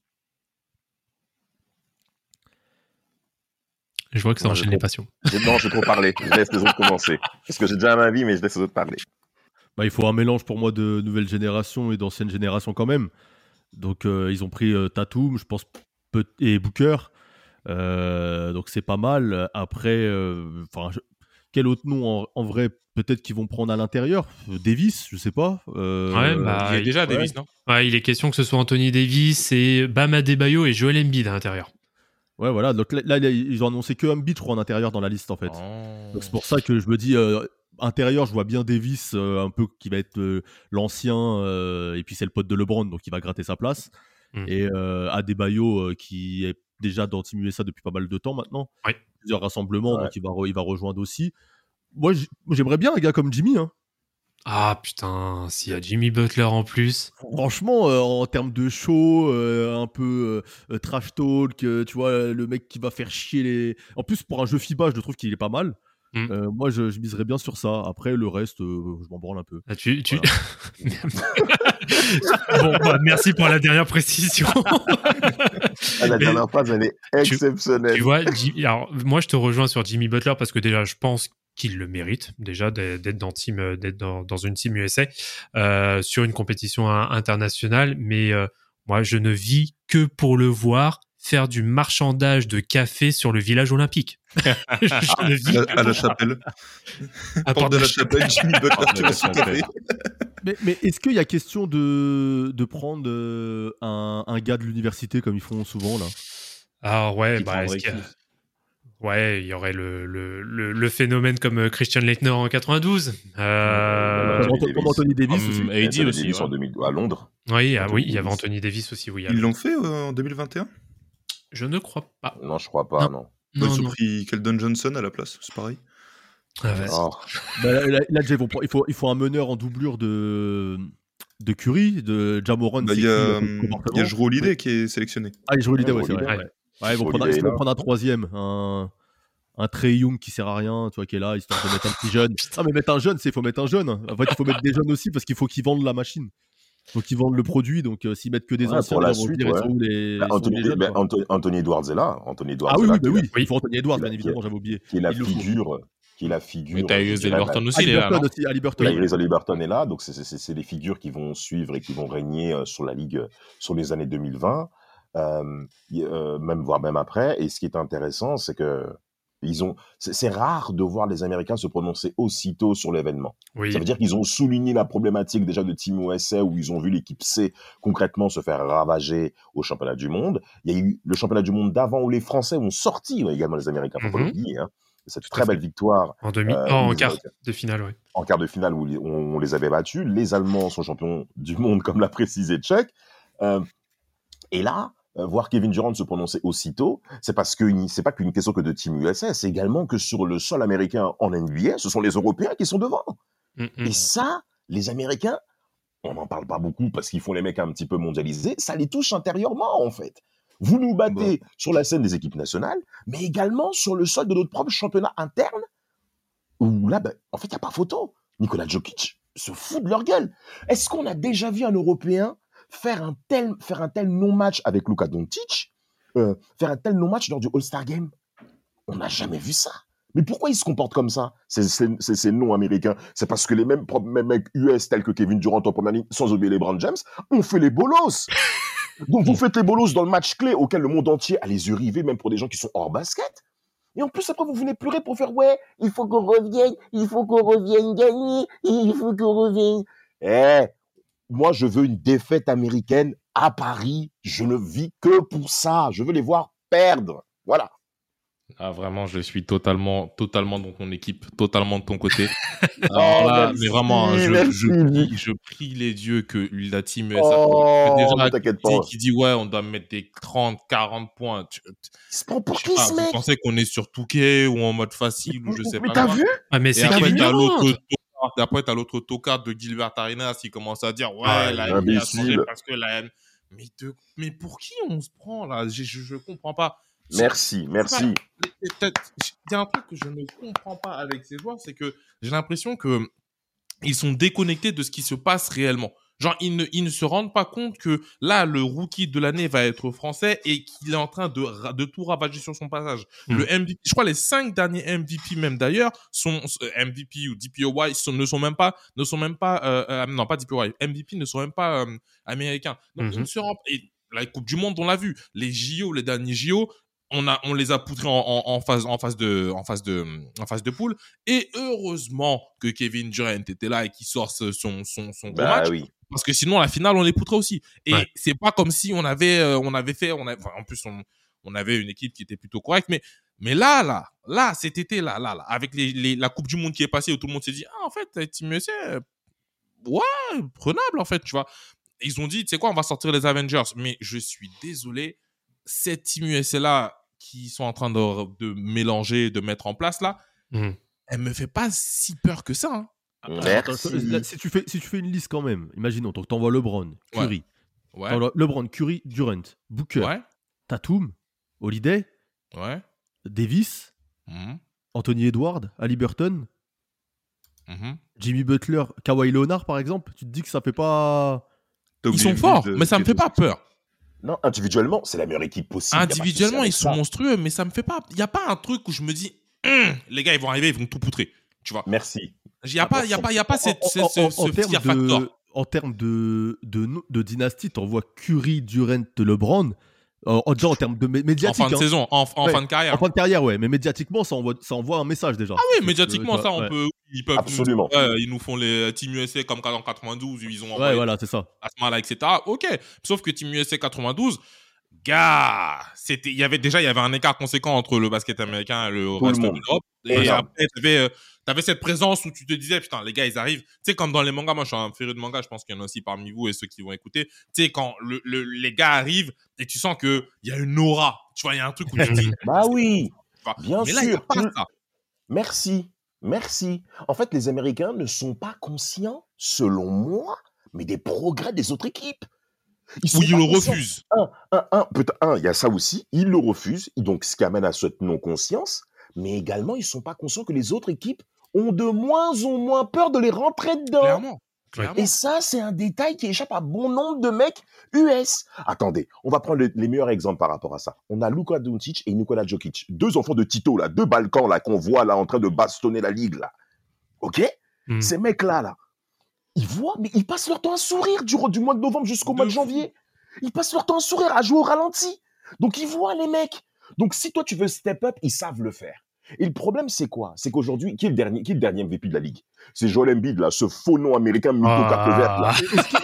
Je vois que ça enchaîne les passions. Non, j'ai trop parlé. Je laisse les autres commencer. Parce que j'ai déjà un avis, mais je laisse les autres parler. Il faut un mélange pour moi de nouvelle génération et d'ancienne génération quand même. Donc, ils ont pris Tatum, je pense, et Booker. Donc, c'est pas mal. Après, quel autre nom en vrai peut-être qu'ils vont prendre à l'intérieur? Davis, je sais pas. Il y a déjà Davis, non? Ouais, il est question que ce soit Anthony Davis et Bam Adebayo et Joel Embiid à l'intérieur. Ouais, voilà. Donc là, ils ont annoncé que Embiid, je crois, en intérieur dans la liste, en fait. Donc c'est pour ça que je me dis, intérieur, je vois bien Davis, un peu qui va être l'ancien, et puis c'est le pote de LeBron, donc il va gratter sa place. Et Adebayo, qui est déjà dans Team USA depuis pas mal de temps maintenant. Ouais. Plusieurs rassemblements, donc il va rejoindre aussi. Moi, j'aimerais bien un gars comme Jimmy, hein. Ah putain, s'il y a Jimmy Butler en plus. Franchement, en termes de show, un peu trash talk, tu vois, le mec qui va faire chier les... En plus, pour un jeu FIBA, je trouve qu'il est pas mal. Moi, je miserais bien sur ça. Après, le reste, je m'en branle un peu. Ah, Bon, merci pour la dernière précision. La dernière phrase, elle est exceptionnelle. Tu vois, alors, moi, je te rejoins sur Jimmy Butler parce que déjà, je pense qu'il le mérite déjà d'être dans une team USA sur une compétition internationale. Mais moi, je ne vis que pour le voir faire du marchandage de café sur le village olympique. Je ne vis à la chapelle. À porte de la chapelle, Jimmy Butler qui va son café. Mais est-ce qu'il y a question de prendre un gars de l'université comme ils font souvent là? Ah ouais, il y aurait le phénomène comme Christian Laettner en 92. Comme Anthony Davis aussi. AD aussi. À Londres. Oui, il y avait Anthony Davis aussi. Oui, ils l'ont fait en 2021? Je ne crois pas. Non, je crois pas, non. Ils ont pris Keldon Johnson à la place, c'est pareil. Là, déjà, il faut un meneur en doublure de Curry, de Ja Morant. Il y a Jrue Holiday qui est sélectionné. Ah, Jrue Holiday, ouais, c'est vrai. Ouais, ils vont prendre un troisième, un Trae Young qui sert à rien, tu vois, qui est là, histoire de mettre un petit jeune. Ah, mais mettre un jeune, il faut mettre un jeune. En fait, il faut mettre des jeunes aussi parce qu'il faut qu'ils vendent la machine. Il faut qu'ils vendent le produit, donc s'ils mettent que des anciens, pour la suite, Anthony Edwards est là. Ah oui, il faut Anthony Edwards, bien évidemment, j'avais oublié. Qui est la figure. Mais t'as Tyrese Haliburton aussi, là. Tyrese Haliburton est là, donc c'est des figures qui vont suivre et qui vont régner sur la ligue sur les années 2020, même après. Et ce qui est intéressant, c'est que c'est rare de voir les Américains se prononcer aussitôt sur l'événement. Oui. Ça veut dire qu'ils ont souligné la problématique déjà de Team USA où ils ont vu l'équipe C concrètement se faire ravager au championnat du monde. Il y a eu le championnat du monde d'avant où les Français ont sorti également les Américains, faut pas l'oublier, hein. Cette très belle victoire. En quart de finale, oui. En quart de finale où on les avait battus. Les Allemands sont champions du monde, comme l'a précisé Chuck. Et là, voir Kevin Durant se prononcer aussitôt, c'est parce que c'est pas qu'une question que de Team USA, c'est également que sur le sol américain en NBA, ce sont les Européens qui sont devant. Et ça, les Américains, on n'en parle pas beaucoup parce qu'ils font les mecs un petit peu mondialisés, ça les touche intérieurement en fait. Vous nous battez sur la scène des équipes nationales, mais également sur le sol de notre propre championnat interne, où là, en fait, il n'y a pas photo. Nikola Jokic se fout de leur gueule. Est-ce qu'on a déjà vu un Européen faire un tel non-match avec Luka Doncic, faire un tel non-match lors du All-Star Game? On n'a jamais vu ça. Mais pourquoi ils se comportent comme ça, ces non-américains? C'est parce que les mêmes mecs US tels que Kevin Durant en première ligne, sans oublier les LeBron James, ont fait les bolos. Donc vous faites les bolos dans le match clé auquel le monde entier a les yeux rivés, même pour des gens qui sont hors basket. Et en plus, après, vous venez pleurer pour faire « Ouais, il faut qu'on revienne gagner, il faut qu'on revienne. » Moi, je veux une défaite américaine à Paris. Je ne vis que pour ça. Je veux les voir perdre. Voilà. Ah, vraiment, je suis totalement dans ton équipe, totalement de ton côté. Alors là, merci, mais vraiment, hein, merci. je prie les dieux que la team USA, Oh, déjà, ne t'inquiète pas. qui dit, ouais, on doit mettre des 30, 40 points. Il se prend pour Je sais qui, pas, ce vous mec? pensez qu'on est sur Touquet ou en mode facile ou je sais Mais pas t'as quoi. vu? Ah, mais Et c'est après, Kevin t'as Durant. l'autre tocard de Gilbert Arenas qui commence à dire, ouais, Ah, la NBA a changé imbécile. parce que la mais pour qui on se prend, là? Je comprends pas. Merci. Il y a un truc que je ne comprends pas avec ces joueurs, c'est que j'ai l'impression que ils sont déconnectés de ce qui se passe réellement. Genre, ils ne se rendent pas compte que là, le rookie de l'année va être français et qu'il est en train de tout ravager sur son passage. Le MVP, je crois les 5 derniers MVP même d'ailleurs, sont MVP ou DPOY ne sont même pas, non pas DPOY, MVP ne sont même pas américains. Donc, ils ne se rendent, et la Coupe du Monde, on l'a vu, les derniers JO, on les a poutrés en phase de poule. Et heureusement que Kevin Durant était là et qu'il sort son gros match. Oui. Parce que sinon, la finale, on les poutrait aussi. Et c'est pas comme si on avait en plus, on avait une équipe qui était plutôt correcte. Mais là, cet été, là, avec la Coupe du Monde qui est passée où tout le monde s'est dit, ah, en fait, Team USA, ouais, prenable, en fait, tu vois. Ils ont dit, tu sais quoi, on va sortir les Avengers. Mais je suis désolé, cette Team USA là, qui sont en train de mélanger, de mettre en place là, elle me fait pas si peur que ça. Hein. Si tu fais une liste quand même, imaginons, donc t'envoies LeBron, Curry, LeBron, Curry, Durant, Booker, Tatum, Holiday, Davis, Anthony Edwards, Haliburton, Jimmy Butler, Kawhi Leonard par exemple, tu te dis que ça fait pas... Ils sont forts, mais ça me fait pas peur. Non, individuellement, c'est la meilleure équipe possible. Individuellement, ils sont monstrueux, mais ça me fait pas. Il y a pas un truc où je me dis, les gars, ils vont arriver, ils vont tout poutrer. Tu vois. Merci. Il y a pas ce fear factor. En termes de dynastie, t'envoies Curry, Durant, LeBron. Déjà en termes de médiatique. En fin de saison, en fin de carrière. En fin de carrière, ouais. Mais médiatiquement, ça envoie un message déjà. Ah oui, médiatiquement, ça, on peut. Ils peuvent. Absolument. Ils nous font les Team USA comme en 92, ils ont envoyé. Ouais, voilà, c'est ça. À ce moment-là, etc. Ok. Sauf que Team USA 92, gars, il y avait un écart conséquent entre le basket américain et le reste de l'Europe. Et après, t'avais cette présence où tu te disais, putain, les gars, ils arrivent. Tu sais, comme dans les mangas, moi, je suis un féru de manga, je pense qu'il y en a aussi parmi vous et ceux qui vont écouter. Tu sais, quand les gars arrivent et tu sens qu'il y a une aura. Tu vois, il y a un truc où tu te dis. Bah oui. Bien sûr. Là, il n'y a pas ça. Merci. En fait, les Américains ne sont pas conscients, selon moi, mais des progrès des autres équipes. Ils le refusent. Il y a ça aussi. Ils le refusent, donc ce qui amène à cette non-conscience. Mais également, ils ne sont pas conscients que les autres équipes ont de moins en moins peur de les rentrer dedans. Clairement. Et ça, c'est un détail qui échappe à bon nombre de mecs US. Attendez, on va prendre les meilleurs exemples par rapport à ça. On a Luka Doncic et Nikola Jokic. 2 enfants de Tito, là, 2 Balkans là, qu'on voit là en train de bastonner la ligue. Là. OK Ces mecs-là, ils voient, mais ils passent leur temps à sourire du mois de novembre jusqu'au mois de janvier. Ils passent leur temps à sourire, à jouer au ralenti. Donc, ils voient les mecs. Donc, si toi, tu veux step up, ils savent le faire. Et le problème, c'est quoi? C'est qu'aujourd'hui, qui est le dernier MVP de la Ligue? C'est Joel Embiid, là, ce faux nom américain mytho-carte verte, là.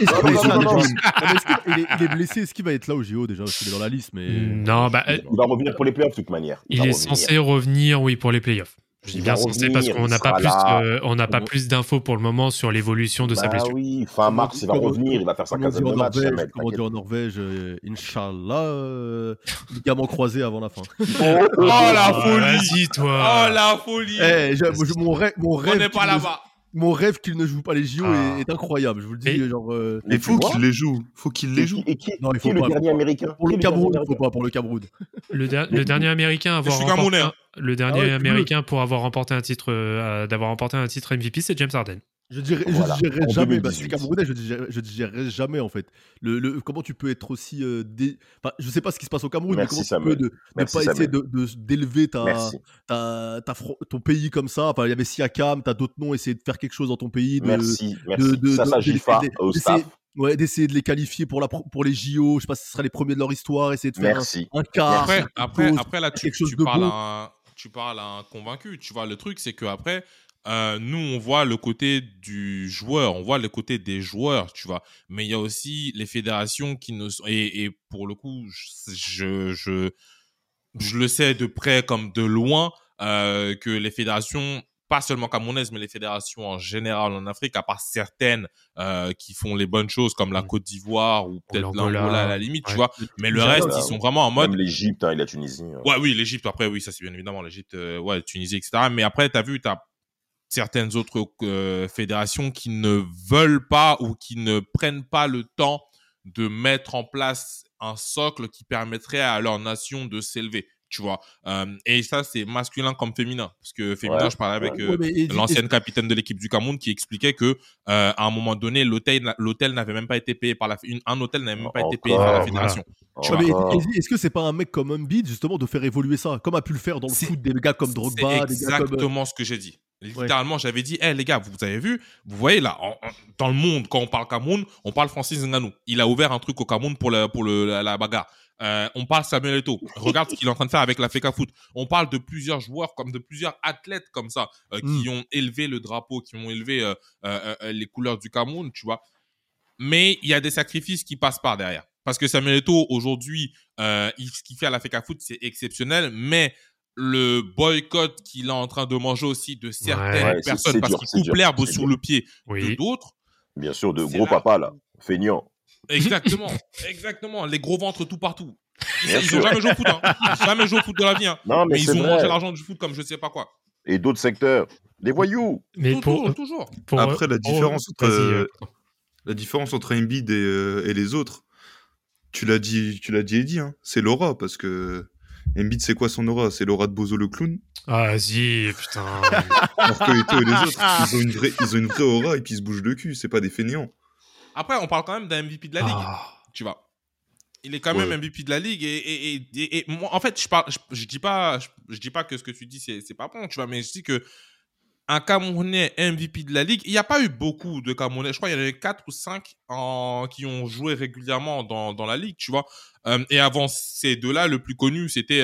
Il est blessé. Est-ce qu'il va être là au JO déjà? Parce qu'il est dans la liste, mais... Non, il va revenir pour les playoffs, de toute manière. Il est censé revenir, oui, pour les playoffs. Je dis bien censé parce qu'on n'a pas plus d'infos pour le moment sur l'évolution de sa blessure. Oui, fin mars, il va revenir, il va faire sa quinzaine de matchs. Comment dire en Norvège, Inch'Allah, ligament croisé avant la fin. Oh la folie! Vas-y, toi! Oh la folie! Mon rêve, on n'est pas là-bas. Mon rêve qu'il ne joue pas les JO est incroyable, je vous le dis. Il faut qu'il les joue. Et qui est le dernier américain? Pour le Cameroun, il ne faut pas, pour le Cameroun. Le dernier américain à avoir remporté le dernier américain pour avoir remporté un titre, d'avoir remporté un titre MVP, c'est James Harden. Je dirais jamais, parce que Camerounais, je dirais jamais en fait. Comment tu peux être aussi. Je sais pas ce qui se passe au Cameroun, mais comment tu peux ne pas essayer d'élever ton pays comme ça. Enfin, il y avait Siakam, t'as d'autres noms, essayer de faire quelque chose dans ton pays. Merci. Ça s'agit pas au staff. Ouais, d'essayer de les qualifier pour les JO. Je sais pas si ce sera les premiers de leur histoire, essayer de faire un quart. Après là, tu parles à un convaincu. Tu vois, le truc, c'est qu'après. Nous, on voit le côté du joueur, on voit le côté des joueurs, tu vois. Mais il y a aussi les fédérations qui ne sont... Et pour le coup, je le sais de près comme de loin que les fédérations, pas seulement camerounaises, mais les fédérations en général en Afrique, à part certaines qui font les bonnes choses, comme la Côte d'Ivoire ou peut-être l'Angola à la limite, tu vois. Mais le reste, ils sont vraiment en mode... Même l'Égypte et la Tunisie. Ouais, oui, l'Égypte, après, oui, ça c'est bien évidemment l'Égypte, Tunisie, etc. Mais après, t'as certaines autres fédérations qui ne veulent pas ou qui ne prennent pas le temps de mettre en place un socle qui permettrait à leur nation de s'élever, tu vois. Et ça, c'est masculin comme féminin. Parce que féminin, je parlais avec l'ancienne capitaine de l'équipe du Cameroun qui expliquait que à un moment donné, l'hôtel n'avait même pas été payé par un hôtel n'avait même pas été payé par la fédération. Est-ce que c'est pas un mec comme Embiid, justement, de faire évoluer ça, comme a pu le faire dans le foot des gars comme Drogba, c'est exactement ce que j'ai dit. Littéralement, j'avais dit, les gars, vous avez vu, vous voyez là, dans le monde, quand on parle Cameroun, on parle Francis Ngannou. Il a ouvert un truc au Cameroun pour la bagarre. On parle Samuel Eto'o. Regarde ce qu'il est en train de faire avec la FECA Foot. On parle de plusieurs joueurs, comme de plusieurs athlètes comme ça, qui ont élevé le drapeau, qui ont élevé les couleurs du Cameroun, tu vois. Mais il y a des sacrifices qui passent par derrière. Parce que Samuel Eto'o, aujourd'hui, ce qu'il fait à la FECA Foot, c'est exceptionnel, mais le boycott qu'il est en train de manger aussi de certaines personnes parce qu'il coupe l'herbe sous le pied de d'autres. Bien sûr, de gros papas, là, feignants. Exactement, exactement. Les gros ventres tout partout. Ils n'ont jamais joué au foot, hein. Jamais joué au foot de la vie, hein. Non, mais ils ont mangé l'argent du foot comme je sais pas quoi. Et d'autres secteurs, des voyous. Mais toujours. Après, la différence entre Embiid et les autres, tu l'as dit, Eddy, hein, c'est l'aura, parce que Embiid, c'est quoi son aura? C'est l'aura de Bozo le clown. Ah, vas-y, putain. Alors que Eto'o et les autres, ils ont une vraie aura et puis ils se bougent le cul, c'est pas des fainéants. Après, on parle quand même d'un MVP de la Ligue, tu vois. Il est quand même MVP de la Ligue et moi, en fait, je dis pas que ce que tu dis, c'est pas bon, tu vois, mais je dis que un Camerounais MVP de la Ligue, il n'y a pas eu beaucoup de Camerounais. Je crois qu'il y en avait 4 ou 5 qui ont joué régulièrement dans la Ligue, tu vois. Et avant ces deux-là, le plus connu, c'était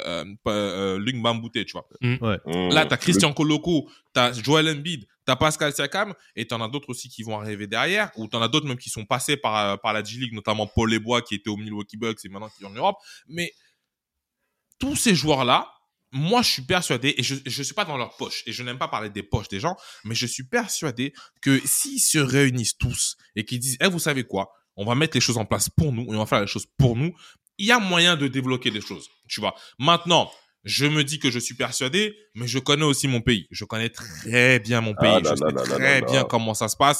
Luc Mbamboute, tu vois. Là, tu as Christian Koloko, tu as Joel Embiid, tu as Pascal Siakam, et tu en as d'autres aussi qui vont arriver derrière, ou tu en as d'autres même qui sont passés par la G-League, notamment Paul Lebois, qui était au Milwaukee Bucks et maintenant qui est en Europe. Mais tous ces joueurs-là, moi, je suis persuadé, et je suis pas dans leur poche, et je n'aime pas parler des poches des gens, mais je suis persuadé que s'ils se réunissent tous et qu'ils disent, vous savez quoi, on va mettre les choses en place pour nous et on va faire les choses pour nous, il y a moyen de débloquer des choses, tu vois. Maintenant, je me dis que je suis persuadé, mais je connais aussi mon pays. Je connais très bien mon pays. Je sais très bien comment ça se passe.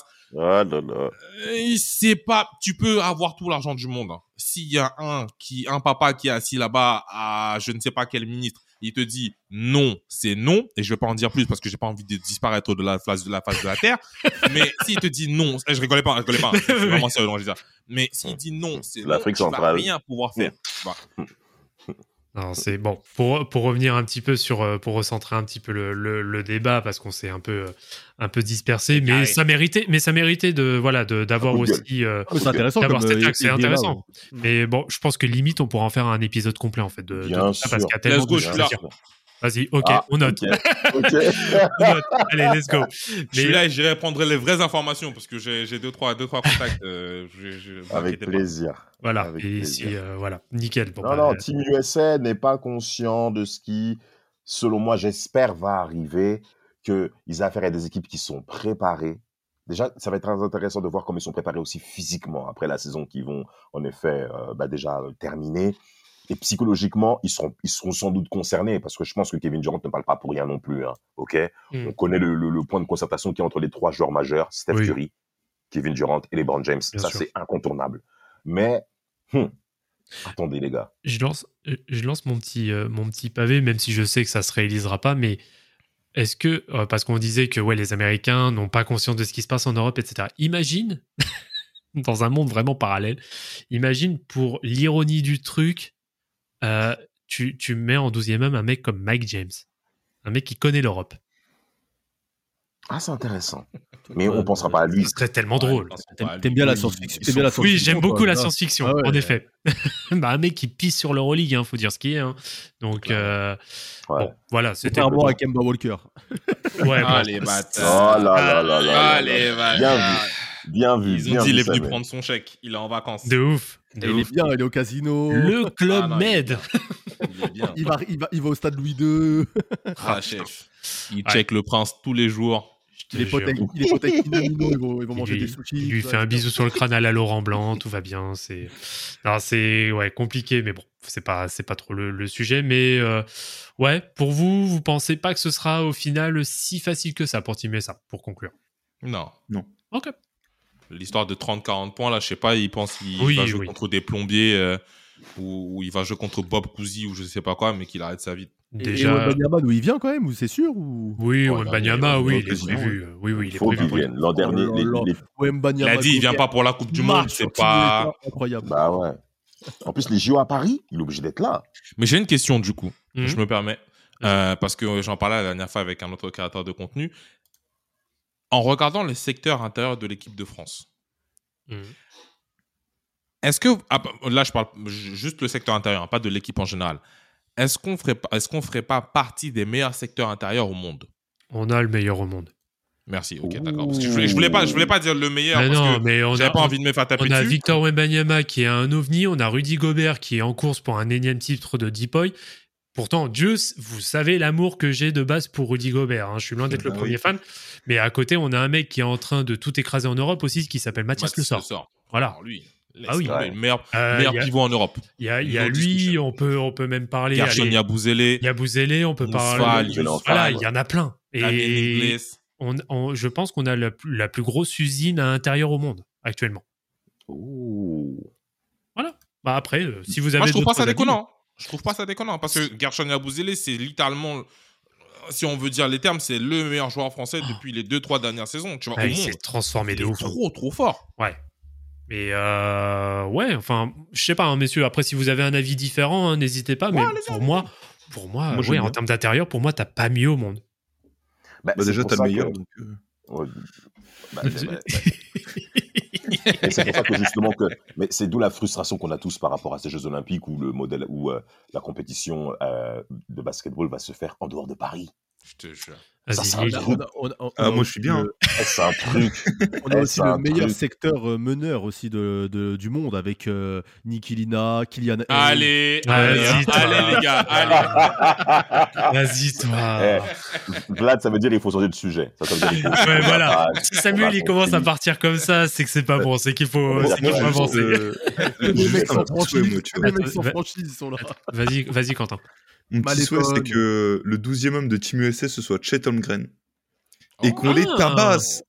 C'est pas, tu peux avoir tout l'argent du monde. Hein. S'il y a un papa qui est assis là-bas à je ne sais pas quel ministre, il te dit non, c'est non, et je vais pas en dire plus parce que j'ai pas envie de disparaître de la face de la terre. Mais s'il te dit non, je rigolais pas, je suis vraiment sérieux dans les ça. Mais s'il dit non, c'est non, tu vas rien pouvoir faire. Non, c'est bon. Pour revenir un petit peu pour recentrer un petit peu le débat parce qu'on s'est un peu dispersé, mais ça méritait d'avoir aussi c'est intéressant, d'avoir cet axe, c'est intéressant. Mais bon, je pense que limite on pourra en faire un épisode complet en fait Bien sûr. parce qu'il y a tellement de choses à dire. Vas-y, on note. On note. Allez, let's go. Je suis là et j'irai prendre les vraies informations parce que j'ai deux, trois contacts. Avec plaisir. Voilà. Avec et plaisir. ici, voilà, nickel. Non, Team USA n'est pas conscient de ce qui, selon moi, j'espère, va arriver, qu'ils aient affaire à des équipes qui sont préparées. Déjà, ça va être très intéressant de voir comment ils sont préparés aussi physiquement après la saison qui vont, en effet, déjà terminer. Et psychologiquement, ils seront sans doute concernés parce que je pense que Kevin Durant ne parle pas pour rien non plus. Hein, ok. On connaît le point de concertation qui est entre les 3 joueurs majeurs, Steph Curry, Kevin Durant et LeBron James. Bien ça, sûr. C'est incontournable. Mais, attendez les gars. Je lance mon petit pavé, même si je sais que ça se réalisera pas, mais est-ce que, parce qu'on disait que les Américains n'ont pas conscience de ce qui se passe en Europe, etc. Imagine, dans un monde vraiment parallèle, imagine pour l'ironie du truc, tu mets en 12e homme un mec comme Mike James, un mec qui connaît l'Europe. Ah, c'est intéressant. Mais on ne pensera pas à lui. Ce serait tellement drôle. T'aimes bien la science-fiction. Oui, j'aime beaucoup la science-fiction, en effet. Un mec qui pisse sur l'Euroleague, faut dire ce qui est. Hein. Donc, bon, voilà. C'était un bon à Kemba Walker. Les bâtards. Oh là là là là. Bien vu. Ils ont dit qu'il est venu prendre son chèque. Il est en vacances. De ouf. Il est bien, il est au casino. Le Club Med. Il est bien. Il va au stade Louis II. Ah, chef. Il check le prince tous les jours. Il est pote avec Minamino, ils vont manger des sushis. Il lui fait un bisou sur le crâne à la Laurent Blanc, tout va bien. C'est compliqué, mais bon, c'est pas trop le sujet. Mais ouais, pour vous pensez pas que ce sera au final si facile que ça pour Team USA, pour conclure? Non. Ok. L'histoire de 30-40 points, là, je sais pas, il pense qu'il va jouer contre des plombiers ou il va jouer contre Bob Cousy ou je sais pas quoi, mais qu'il arrête sa vie. Déjà... Et Wembanyama, d'où il vient quand même, ou c'est sûr ou... Oui, Wembanyama, oui, il est prévu. Oui, il est prévu. L'an dernier, il a dit, il vient pas pour la Coupe du Monde, c'est pas incroyable. Bah ouais. En plus, les JO à Paris, il est obligé d'être là. Mais j'ai une question du coup, je me permets, parce que j'en parlais la dernière fois avec un autre créateur de contenu. En regardant les secteurs intérieurs de l'équipe de France, est-ce que là je parle juste le secteur intérieur, pas de l'équipe en général. Est-ce qu'on ferait pas partie des meilleurs secteurs intérieurs au monde? On a le meilleur au monde. Merci, ok, d'accord. Parce que je voulais pas dire le meilleur parce que j'avais pas envie de me faire taper dessus. On a Victor Wembanyama qui est un ovni, on a Rudy Gobert qui est en course pour un énième titre de Depoy. Pourtant, Dieu, vous savez l'amour que j'ai de base pour Rudy Gobert. Hein. Je suis loin d'être le premier fan. Mais à côté, on a un mec qui est en train de tout écraser en Europe aussi, qui s'appelle Mathias Le Sort. Voilà. Alors lui, le meilleur pivot en Europe. Il y a lui, on peut même parler. Gershon Yabusele. On peut parler. Voilà, il y en a plein. Et je pense qu'on a la plus grosse usine à l'intérieur au monde actuellement. Voilà. Bah après, si vous avez. Moi, je trouve pas ça déconnant. Je trouve pas ça déconnant parce que Gershon Yabusele, c'est littéralement, si on veut dire les termes, c'est le meilleur joueur français depuis les 2-3 dernières saisons. Tu vois, il s'est transformé de ouf. Trop fort. Ouais. Mais ouais, enfin, je sais pas, hein, messieurs. Après, si vous avez un avis différent, hein, n'hésitez pas. Mais pour moi, en termes d'intérieur, pour moi, t'as pas mieux au monde. Déjà, t'as le meilleur. Donc... Et c'est pour ça que justement mais c'est d'où la frustration qu'on a tous par rapport à ces Jeux Olympiques où le modèle où la compétition de basketball va se faire en dehors de Paris. Je te jure. Ça, c'est un truc. Moi, je suis bien. C'est un truc. On a aussi le meilleur secteur meneur aussi du monde avec Niki Lina, Kylian. Allez, les gars, allez. Vas-y, toi. Vlad, ça veut dire qu'il faut changer de sujet. Ça veut dire ouais, voilà. Si Samuel il commence à partir comme ça, c'est que c'est pas bon. C'est qu'il faut avancer. Les mecs sans franchise, ils sont là. Vas-y, Quentin. Mon petit souhait, c'est que le 12e homme de Team USA, ce soit Chet Holmgren. Et qu'on les tabasse.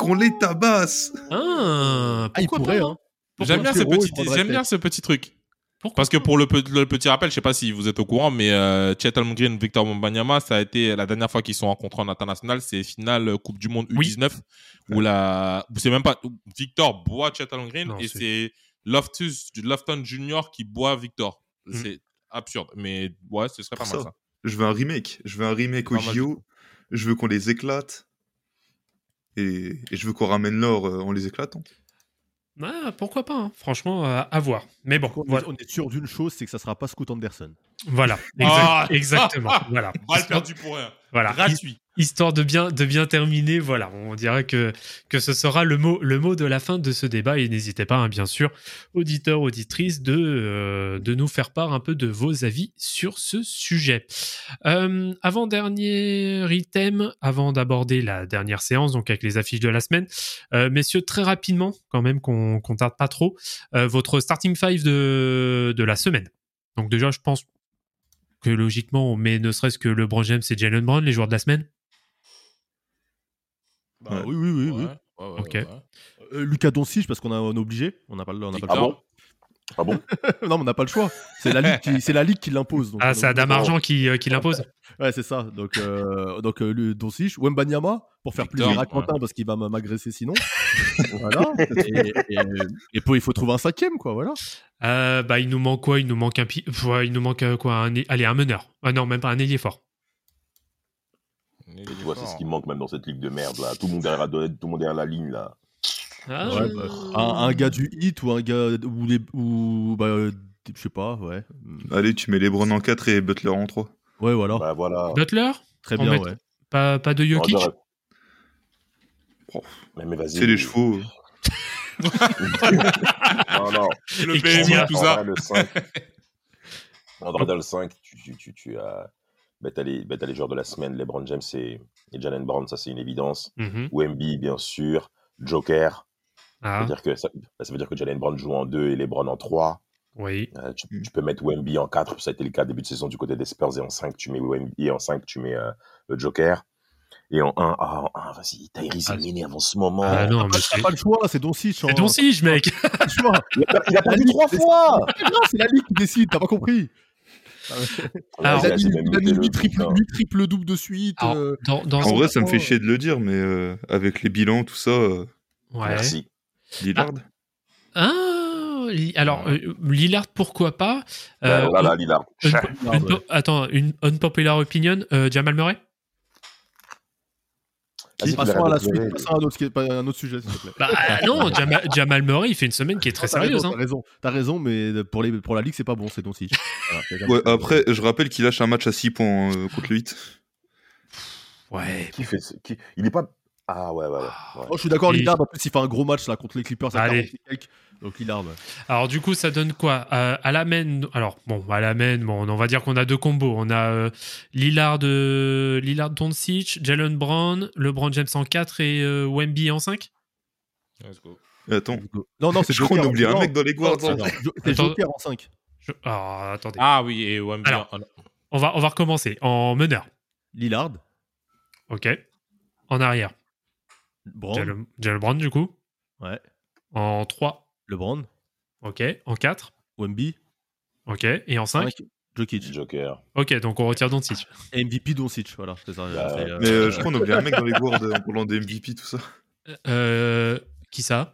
Il pourrait, hein. J'aime bien ce petit truc. Pourquoi? Parce que pour le petit rappel, je sais pas si vous êtes au courant, mais Chet Holmgren, Victor Wembanyama, ça a été la dernière fois qu'ils sont rencontrés en international, c'est finale Coupe du Monde U19 où c'est même pas Victor boit Chet Holmgren et c'est Lofton Junior qui boit Victor. C'est absurde, mais ouais, ce serait pas mal ça. Je veux un remake au JO. Je veux qu'on les éclate et je veux qu'on ramène l'or en les éclatant. Ah, pourquoi pas, hein. Franchement, à voir. Mais bon, on est sûr d'une chose, c'est que ça sera pas Scoot Anderson. Voilà, exactement. Voilà. Balle perdue pour rien. Voilà. Gratuit. Histoire de bien terminer, voilà, on dirait que ce sera le mot de la fin de ce débat. Et n'hésitez pas, hein, bien sûr, auditeurs, auditrices, de nous faire part un peu de vos avis sur ce sujet. Avant-dernier item, avant d'aborder la dernière séance, donc avec les affiches de la semaine, messieurs, très rapidement, quand même, qu'on tarde pas trop, votre starting five de la semaine. Donc déjà, je pense que logiquement, on met ne serait-ce que LeBron James et Jaylen Brown, les joueurs de la semaine. Oui. Ouais, ok. Ouais. Lucas Doncic, parce qu'on est obligé. On n'a pas le choix. Ah bon Non, mais on n'a pas le choix. C'est la ligue qui l'impose. Donc c'est Adam Argent qui l'impose. Ouais, c'est ça. Donc Doncic, Wembanyama, pour faire plaisir à Quentin, parce qu'il va m'agresser sinon. Voilà. Et puis, il faut trouver un cinquième, quoi. Voilà. Il nous manque quoi? Il nous manque un meneur. Ah non, même pas un ailier fort. Tu vois, c'est ce qui manque même dans cette ligue de merde là. Tout le monde derrière la ligne là. Un gars du hit ou un gars je sais pas, ouais. Allez, tu mets LeBron en 4 et Butler en 3. Ouais, voilà. Butler? Très bien, ouais. Pas de Jokic? Mais vas-y. C'est les chevaux. Non. Le BMI, tout ça. André dans le 5, tu as... t'as les joueurs de la semaine, LeBron James et Jalen Brown, ça c'est une évidence. Wemby, bien sûr. Joker. Ça veut dire que Jalen Brown joue en 2 et LeBron en 3. Oui. Tu peux mettre Wemby en 4, ça a été le cas début de saison du côté des Spurs, et en 5, tu mets Wemby, et en 5, tu mets le Joker. Et en 1, vas-y, Tyrese m'énerve en ce moment. Ah non, mais t'as pas le choix, c'est Doncic. C'est Doncic, mec. Pas le choix. Il a perdu 3 fois. C'est la ligue qui décide, t'as pas compris. Alors, il a mis 8 triple-double de suite. En vrai, ça me fait chier de le dire, mais avec les bilans, tout ça. Merci. Lillard. Alors, Lillard, pourquoi pas Voilà, Lillard. Une unpopular opinion, Jamal Murray. Passons à la suite, un autre sujet, s'il te plaît. Non, Jamal Murray, il fait une semaine qui est très sérieuse. T'as raison, mais pour la Ligue, c'est pas bon, c'est Doncic. Ouais, après, je rappelle qu'il lâche un match à 6 points contre le 8. Ouais. Il est pas... Ah ouais. Je suis d'accord, Lillard, en plus, il fait un gros match là contre les Clippers. Allez. Donc Lillard. Alors du coup, ça donne quoi à la main. Alors à la main, on va dire qu'on a 2 combos. On a Lillard Doncic, Jalen Brown, LeBron James en 4 et Wemby en 5. Let's go. Attends. Non, c'est je crois qu'on oublie un mec dans les guards. C'est Joker en 5. Attendez. Ah oui, et Wemby. Alors, on va recommencer en meneur. Lillard. Ok. En arrière. Brown. Jalen Brown du coup. Ouais. En 3. LeBron. Ok. En 4. Wemby. Ok. Et en 5. Joker. Ok, donc on retire Doncic. MVP Doncic, voilà. C'est ça. Mais je crois qu'on oublie un mec dans les guards en parlant des MVP, tout ça. Qui ça?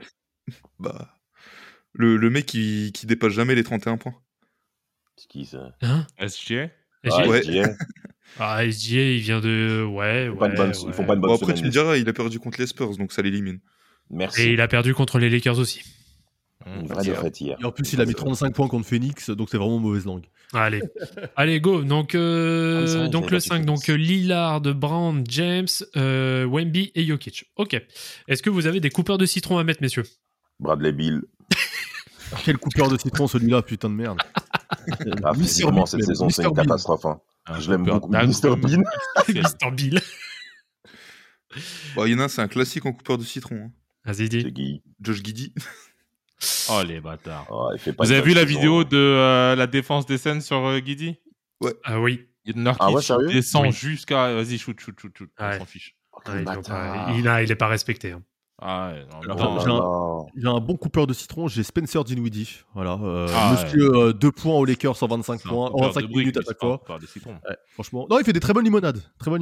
Le mec qui dépasse jamais les 31 points. C'est qui ça? SGA. SGA, il vient de... Ouais. Ils font pas une bonne semaine. Après, tu me diras, il a perdu contre les Spurs, donc ça l'élimine. Merci. Et il a perdu contre les Lakers aussi. Une vraie défaite hier. Et en plus, il a mis 35 points contre Phoenix, donc c'est vraiment mauvaise langue. Allez, go. Donc le 5, donc Lillard, Brown, James, Wemby et Jokic. Ok. Est-ce que vous avez des coupeurs de citron à mettre, messieurs? Bradley Beal. Quel coupeur de citron celui-là, putain de merde. Physiquement, cette saison, c'est une catastrophe. Je l'aime beaucoup. Mr. Bean. Mr. Beal. Il y en a un, c'est un classique en coupeur de citron. Vas-y, dis. Josh Giddey. Oh les bâtards. Vous avez vu la vidéo de la défense des scènes sur Giddey? Ouais. Ah oui. Il y en a qui descend jusqu'à... Vas-y, shoot. On s'en fiche. Il est pas respecté. J'ai un bon coupeur de citron, j'ai Spencer Dinwiddie. Voilà. Monsieur 2 points aux Lakers, 125 points, en 25 minutes à chaque fois. Franchement. Non, il fait des très bonnes limonades.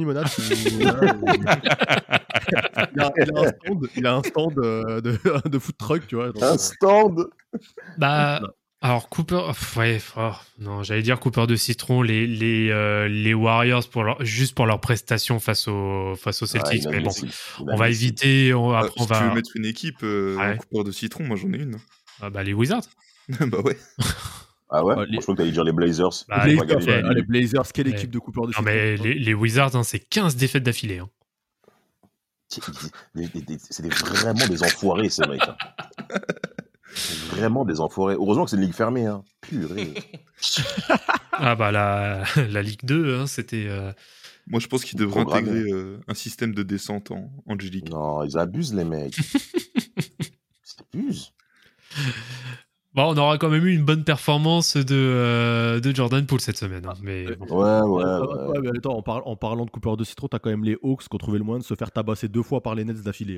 Il a un stand de food truck, tu vois. Un stand. Alors Cooper, non, j'allais dire Cooper de citron, les Warriors juste pour leur prestation face aux Celtics, mais bon, on va éviter. Si tu veux mettre une équipe en Cooper de citron, moi j'en ai une. Les Wizards. Bah ouais. Ah ouais. Je crois que t'allais dire les Blazers. Les Blazers, quelle équipe de Cooper de citron? Non mais les Wizards, c'est 15 défaites d'affilée. C'est vraiment des enfoirés, ces mecs. Vraiment des enfoirés. Heureusement que c'est une ligue fermée. Purée. La Ligue 2, c'était... Moi, je pense qu'ils devraient intégrer un système de descente en G-League. Non, ils abusent, les mecs. Ils abusent. On aura quand même eu une bonne performance de Jordan Poole cette semaine. Mais bon. Ouais. Mais attends, en parlant de coupeur de citron, t'as quand même les Hawks qui ont trouvé le moyen de se faire tabasser 2 fois par les Nets d'affilée.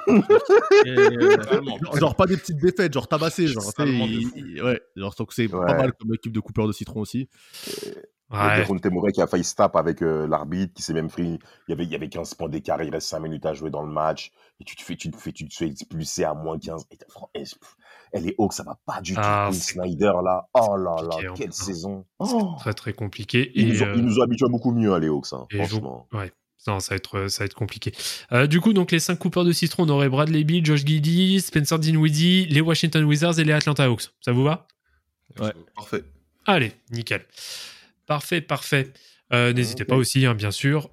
Genre pas des petites défaites, genre tabasser. Donc c'est pas mal comme équipe de coupeur de citron aussi. Dejounte Murray qui a failli se taper avec l'arbitre, qui s'est même pris. Il y avait 15 points d'écart, il reste 5 minutes à jouer dans le match. Et tu te fais expulser à moins 15. Et les Hawks, ça va pas du tout. Snyder, là. Oh là là, quelle saison. Très, très compliqué. Ils nous ont habitués à beaucoup mieux, les Hawks, franchement. Non, ça va être compliqué. Du coup, donc les 5 coupeurs de citron, on aurait Bradley Beal, Josh Giddey, Spencer Dinwiddie, les Washington Wizards et les Atlanta Hawks. Ça vous va? Ouais, parfait. Allez, nickel. Parfait. N'hésitez pas aussi, bien sûr.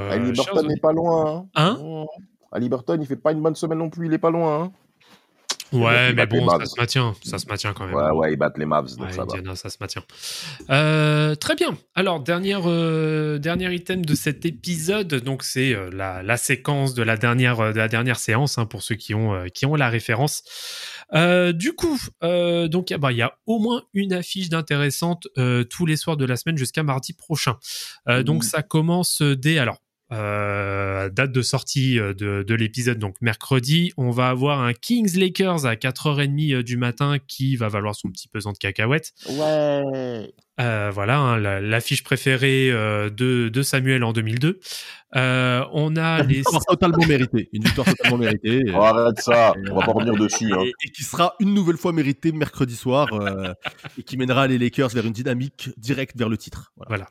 Haliburton n'est pas loin. Haliburton, il fait pas une bonne semaine non plus, il est pas loin. Ouais, mais bon, ça se maintient quand même. Ouais, ils battent les Mavs, donc ça Indiana, ça se maintient. Très bien. Alors, dernier item de cet épisode, donc c'est la séquence de la dernière séance, hein, pour ceux qui ont la référence. Du coup, donc il y a au moins une affiche d'intéressante tous les soirs de la semaine jusqu'à mardi prochain. Donc ça commence dès date de sortie de l'épisode, donc mercredi, on va avoir un Kings Lakers à 4h30 du matin qui va valoir son petit pesant de cacahuètes. Ouais. Voilà, hein, l'affiche préférée de Samuel en 2002. On a une victoire totalement méritée. Arrête ça, on va pas revenir dessus. Hein. Et qui sera une nouvelle fois méritée mercredi soir et qui mènera les Lakers vers une dynamique directe vers le titre. Voilà.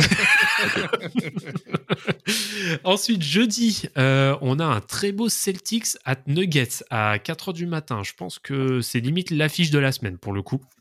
Ensuite, jeudi, on a un très beau Celtics at Nuggets à 4h du matin. Je pense que c'est limite l'affiche de la semaine pour le coup.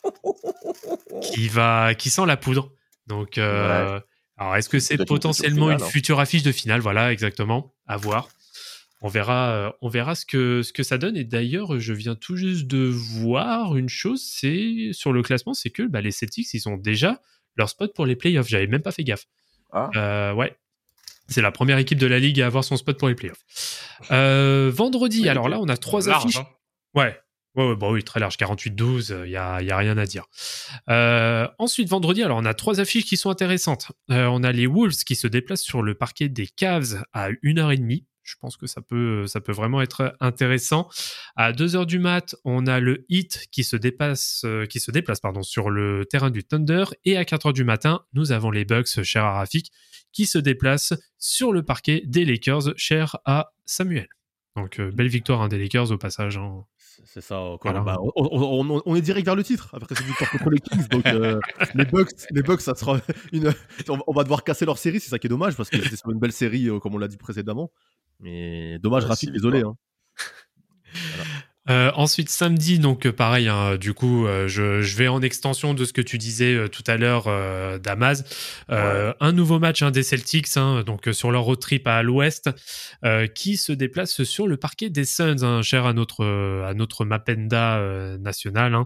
Qui sent la poudre. Donc, alors est-ce que c'est potentiellement une future affiche de finale? Voilà, exactement. À voir. On verra ce que ça donne. Et d'ailleurs, je viens tout juste de voir une chose, c'est sur le classement, c'est que les Celtics, ils ont déjà leur spot pour les playoffs. J'avais même pas fait gaffe. Ouais. C'est la première équipe de la ligue à avoir son spot pour les playoffs. Vendredi, alors là, on a 3 affiches. Hein. Ouais. Oui, très large, 48-12, il y a rien à dire. Ensuite, vendredi, alors on a 3 affiches qui sont intéressantes. On a les Wolves qui se déplacent sur le parquet des Cavs à 1h30. Je pense que ça peut vraiment être intéressant. À 2h du mat, on a le Heat qui se déplace sur le terrain du Thunder. Et à 4h du matin, nous avons les Bucks, cher à Rafik, qui se déplacent sur le parquet des Lakers, cher à Samuel. Donc, belle victoire des Lakers au passage. Hein. C'est ça. Voilà. On est direct vers le titre après cette victoire contre les Kings. Donc les Bucks, ça sera on va devoir casser leur série, c'est ça qui est dommage parce que c'était sur une belle série comme on l'a dit précédemment. Mais dommage, Rafik, désolé. Hein. Voilà. Ensuite, samedi, donc pareil, hein, du coup, je vais en extension de ce que tu disais tout à l'heure, Damaz. Un nouveau match des Celtics, donc sur leur road trip à l'ouest, qui se déplace sur le parquet des Suns, cher à notre Mapenda national,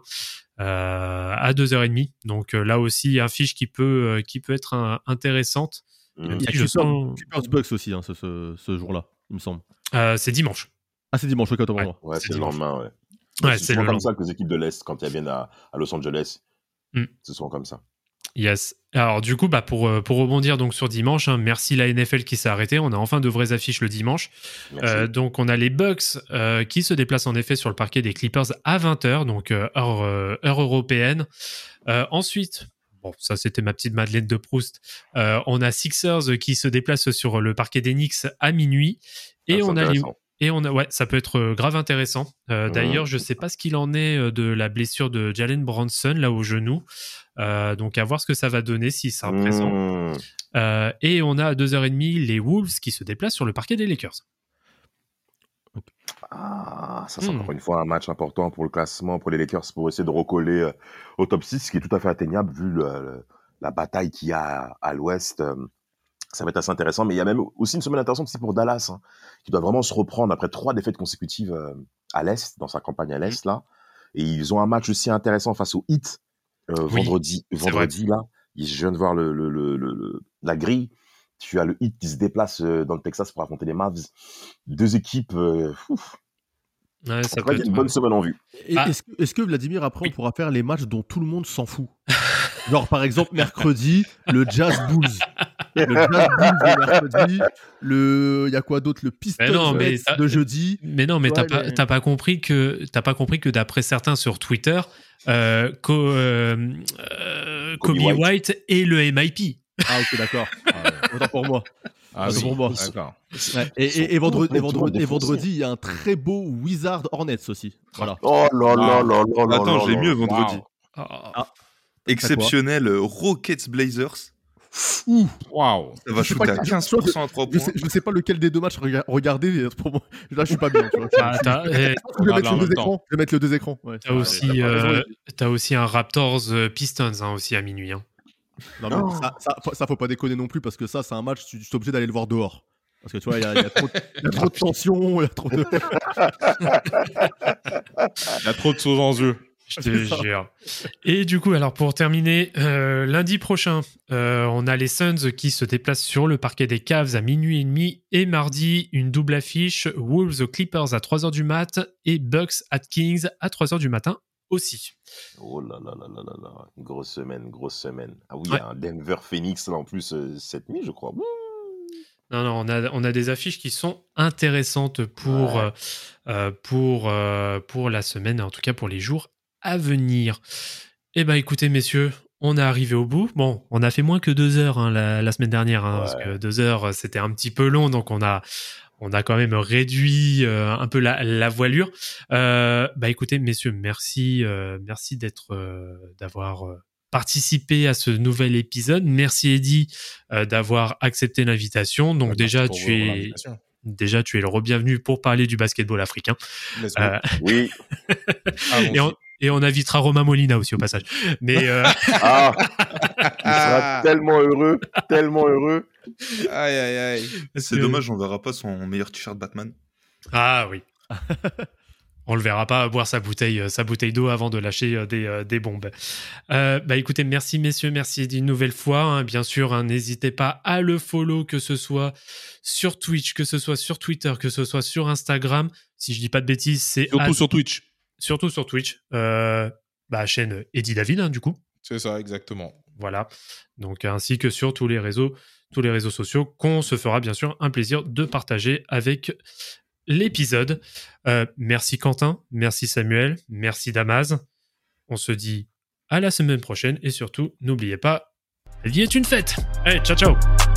à 2h30. Donc là aussi, affiche qui peut être intéressante. Il y a Clippers Bucks aussi ce jour-là, il me semble. C'est dimanche. Ah, c'est dimanche, ok, attends. Ouais, c'est le lendemain, ouais. Ouais, c'est souvent comme ça que les équipes de l'Est, quand elles viennent à Los Angeles, c'est souvent comme ça. Yes. Alors du coup, pour rebondir donc sur dimanche, merci la NFL qui s'est arrêtée. On a enfin de vraies affiches le dimanche. Donc on a les Bucks qui se déplacent en effet sur le parquet des Clippers à 20h, donc heure européenne. Ensuite, bon, ça c'était ma petite Madeleine de Proust. On a Sixers qui se déplacent sur le parquet des Knicks à minuit. Et ça peut être grave intéressant. D'ailleurs, je sais pas ce qu'il en est de la blessure de Jalen Brunson là au genou. Donc à voir ce que ça va donner si ça présent. Et on a à 2h30 les Wolves qui se déplacent sur le parquet des Lakers. Ça c'est encore une fois un match important pour le classement, pour les Lakers, pour essayer de recoller au top 6, ce qui est tout à fait atteignable vu la bataille qu'il y a à l'ouest. Ça va être assez intéressant, mais il y a même aussi une semaine intéressante aussi pour Dallas, qui doit vraiment se reprendre après 3 défaites consécutives à l'Est, dans sa campagne à l'Est, là. Et ils ont un match aussi intéressant face au Heat vendredi là. Je viens de voir la grille. Tu as le Heat qui se déplace dans le Texas pour affronter les Mavs. 2 équipes... Ouais, ça peut être une bonne semaine en vue. Est-ce que Vladimir, après, on pourra faire les matchs dont tout le monde s'en fout? Genre, par exemple, mercredi, le Jazz Bulls. Le Jazz Bulls de mercredi. Il y a quoi d'autre? Le Pistons de jeudi. Mais non, mais t'as pas compris que d'après certains sur Twitter, Kobe White est le MIP. Ah, ok, d'accord. Autant pour moi. D'accord. Ouais, et vendredi, il y a un très beau Wizard Hornets aussi. Voilà. Oh là là là là. Attends, j'ai mieux vendredi. Exceptionnel Rockets Blazers. Waouh. Ça va shooter à 15% à 3 points. Je sais pas lequel des 2 matchs regarder. Pour moi, là, je suis pas bien. Tu vois. Je vais mettre le 2 écrans. Ouais, t'as aussi un Raptors Pistons aussi à minuit. Non, mais ça faut pas déconner non plus parce que ça, c'est un match, tu es obligé d'aller le voir dehors. Parce que tu vois, il y a trop de tension, il y a trop de... Il y a trop de choses en jeu. Je te jure. Et du coup, alors pour terminer, lundi prochain, on a les Suns qui se déplacent sur le parquet des Cavs à 12h30 et mardi, une double affiche, Wolves Clippers à 3h du mat et Bucks at Kings à 3h du matin aussi. Oh là là là là là là, grosse semaine. Ah oui, il Ouais. y a un Denver Phoenix là en plus cette nuit, je crois. Non, on a des affiches qui sont intéressantes pour la semaine, en tout cas pour les jours à venir. Eh ben, écoutez, messieurs, on est arrivé au bout. Bon, on a fait moins que 2 heures la semaine dernière, parce que 2 heures, c'était un petit peu long, donc on a quand même réduit un peu la voilure. Écoutez, messieurs, merci d'avoir participé à ce nouvel épisode. Merci Eddy d'avoir accepté l'invitation. Donc déjà, tu es le re-bienvenu pour parler du basketball africain. Oui. Et on invitera Romain Molina aussi au passage. Mais il sera tellement heureux. Aïe. C'est dommage, on verra pas son meilleur t-shirt Batman. Ah oui. On le verra pas boire sa bouteille d'eau avant de lâcher des bombes. Écoutez, merci messieurs, merci une nouvelle fois. Hein. Bien sûr, n'hésitez pas à le follow, que ce soit sur Twitch, que ce soit sur Twitter, que ce soit sur Instagram. Si je dis pas de bêtises, c'est surtout sur Twitch. Surtout sur Twitch. Chaîne Eddy David, du coup. C'est ça, exactement. Voilà. Donc, ainsi que sur tous les réseaux sociaux qu'on se fera bien sûr un plaisir de partager avec l'épisode. Merci Quentin, merci Samuel, merci Damaz. On se dit à la semaine prochaine et surtout, n'oubliez pas, la vie est une fête. Allez, ciao ciao.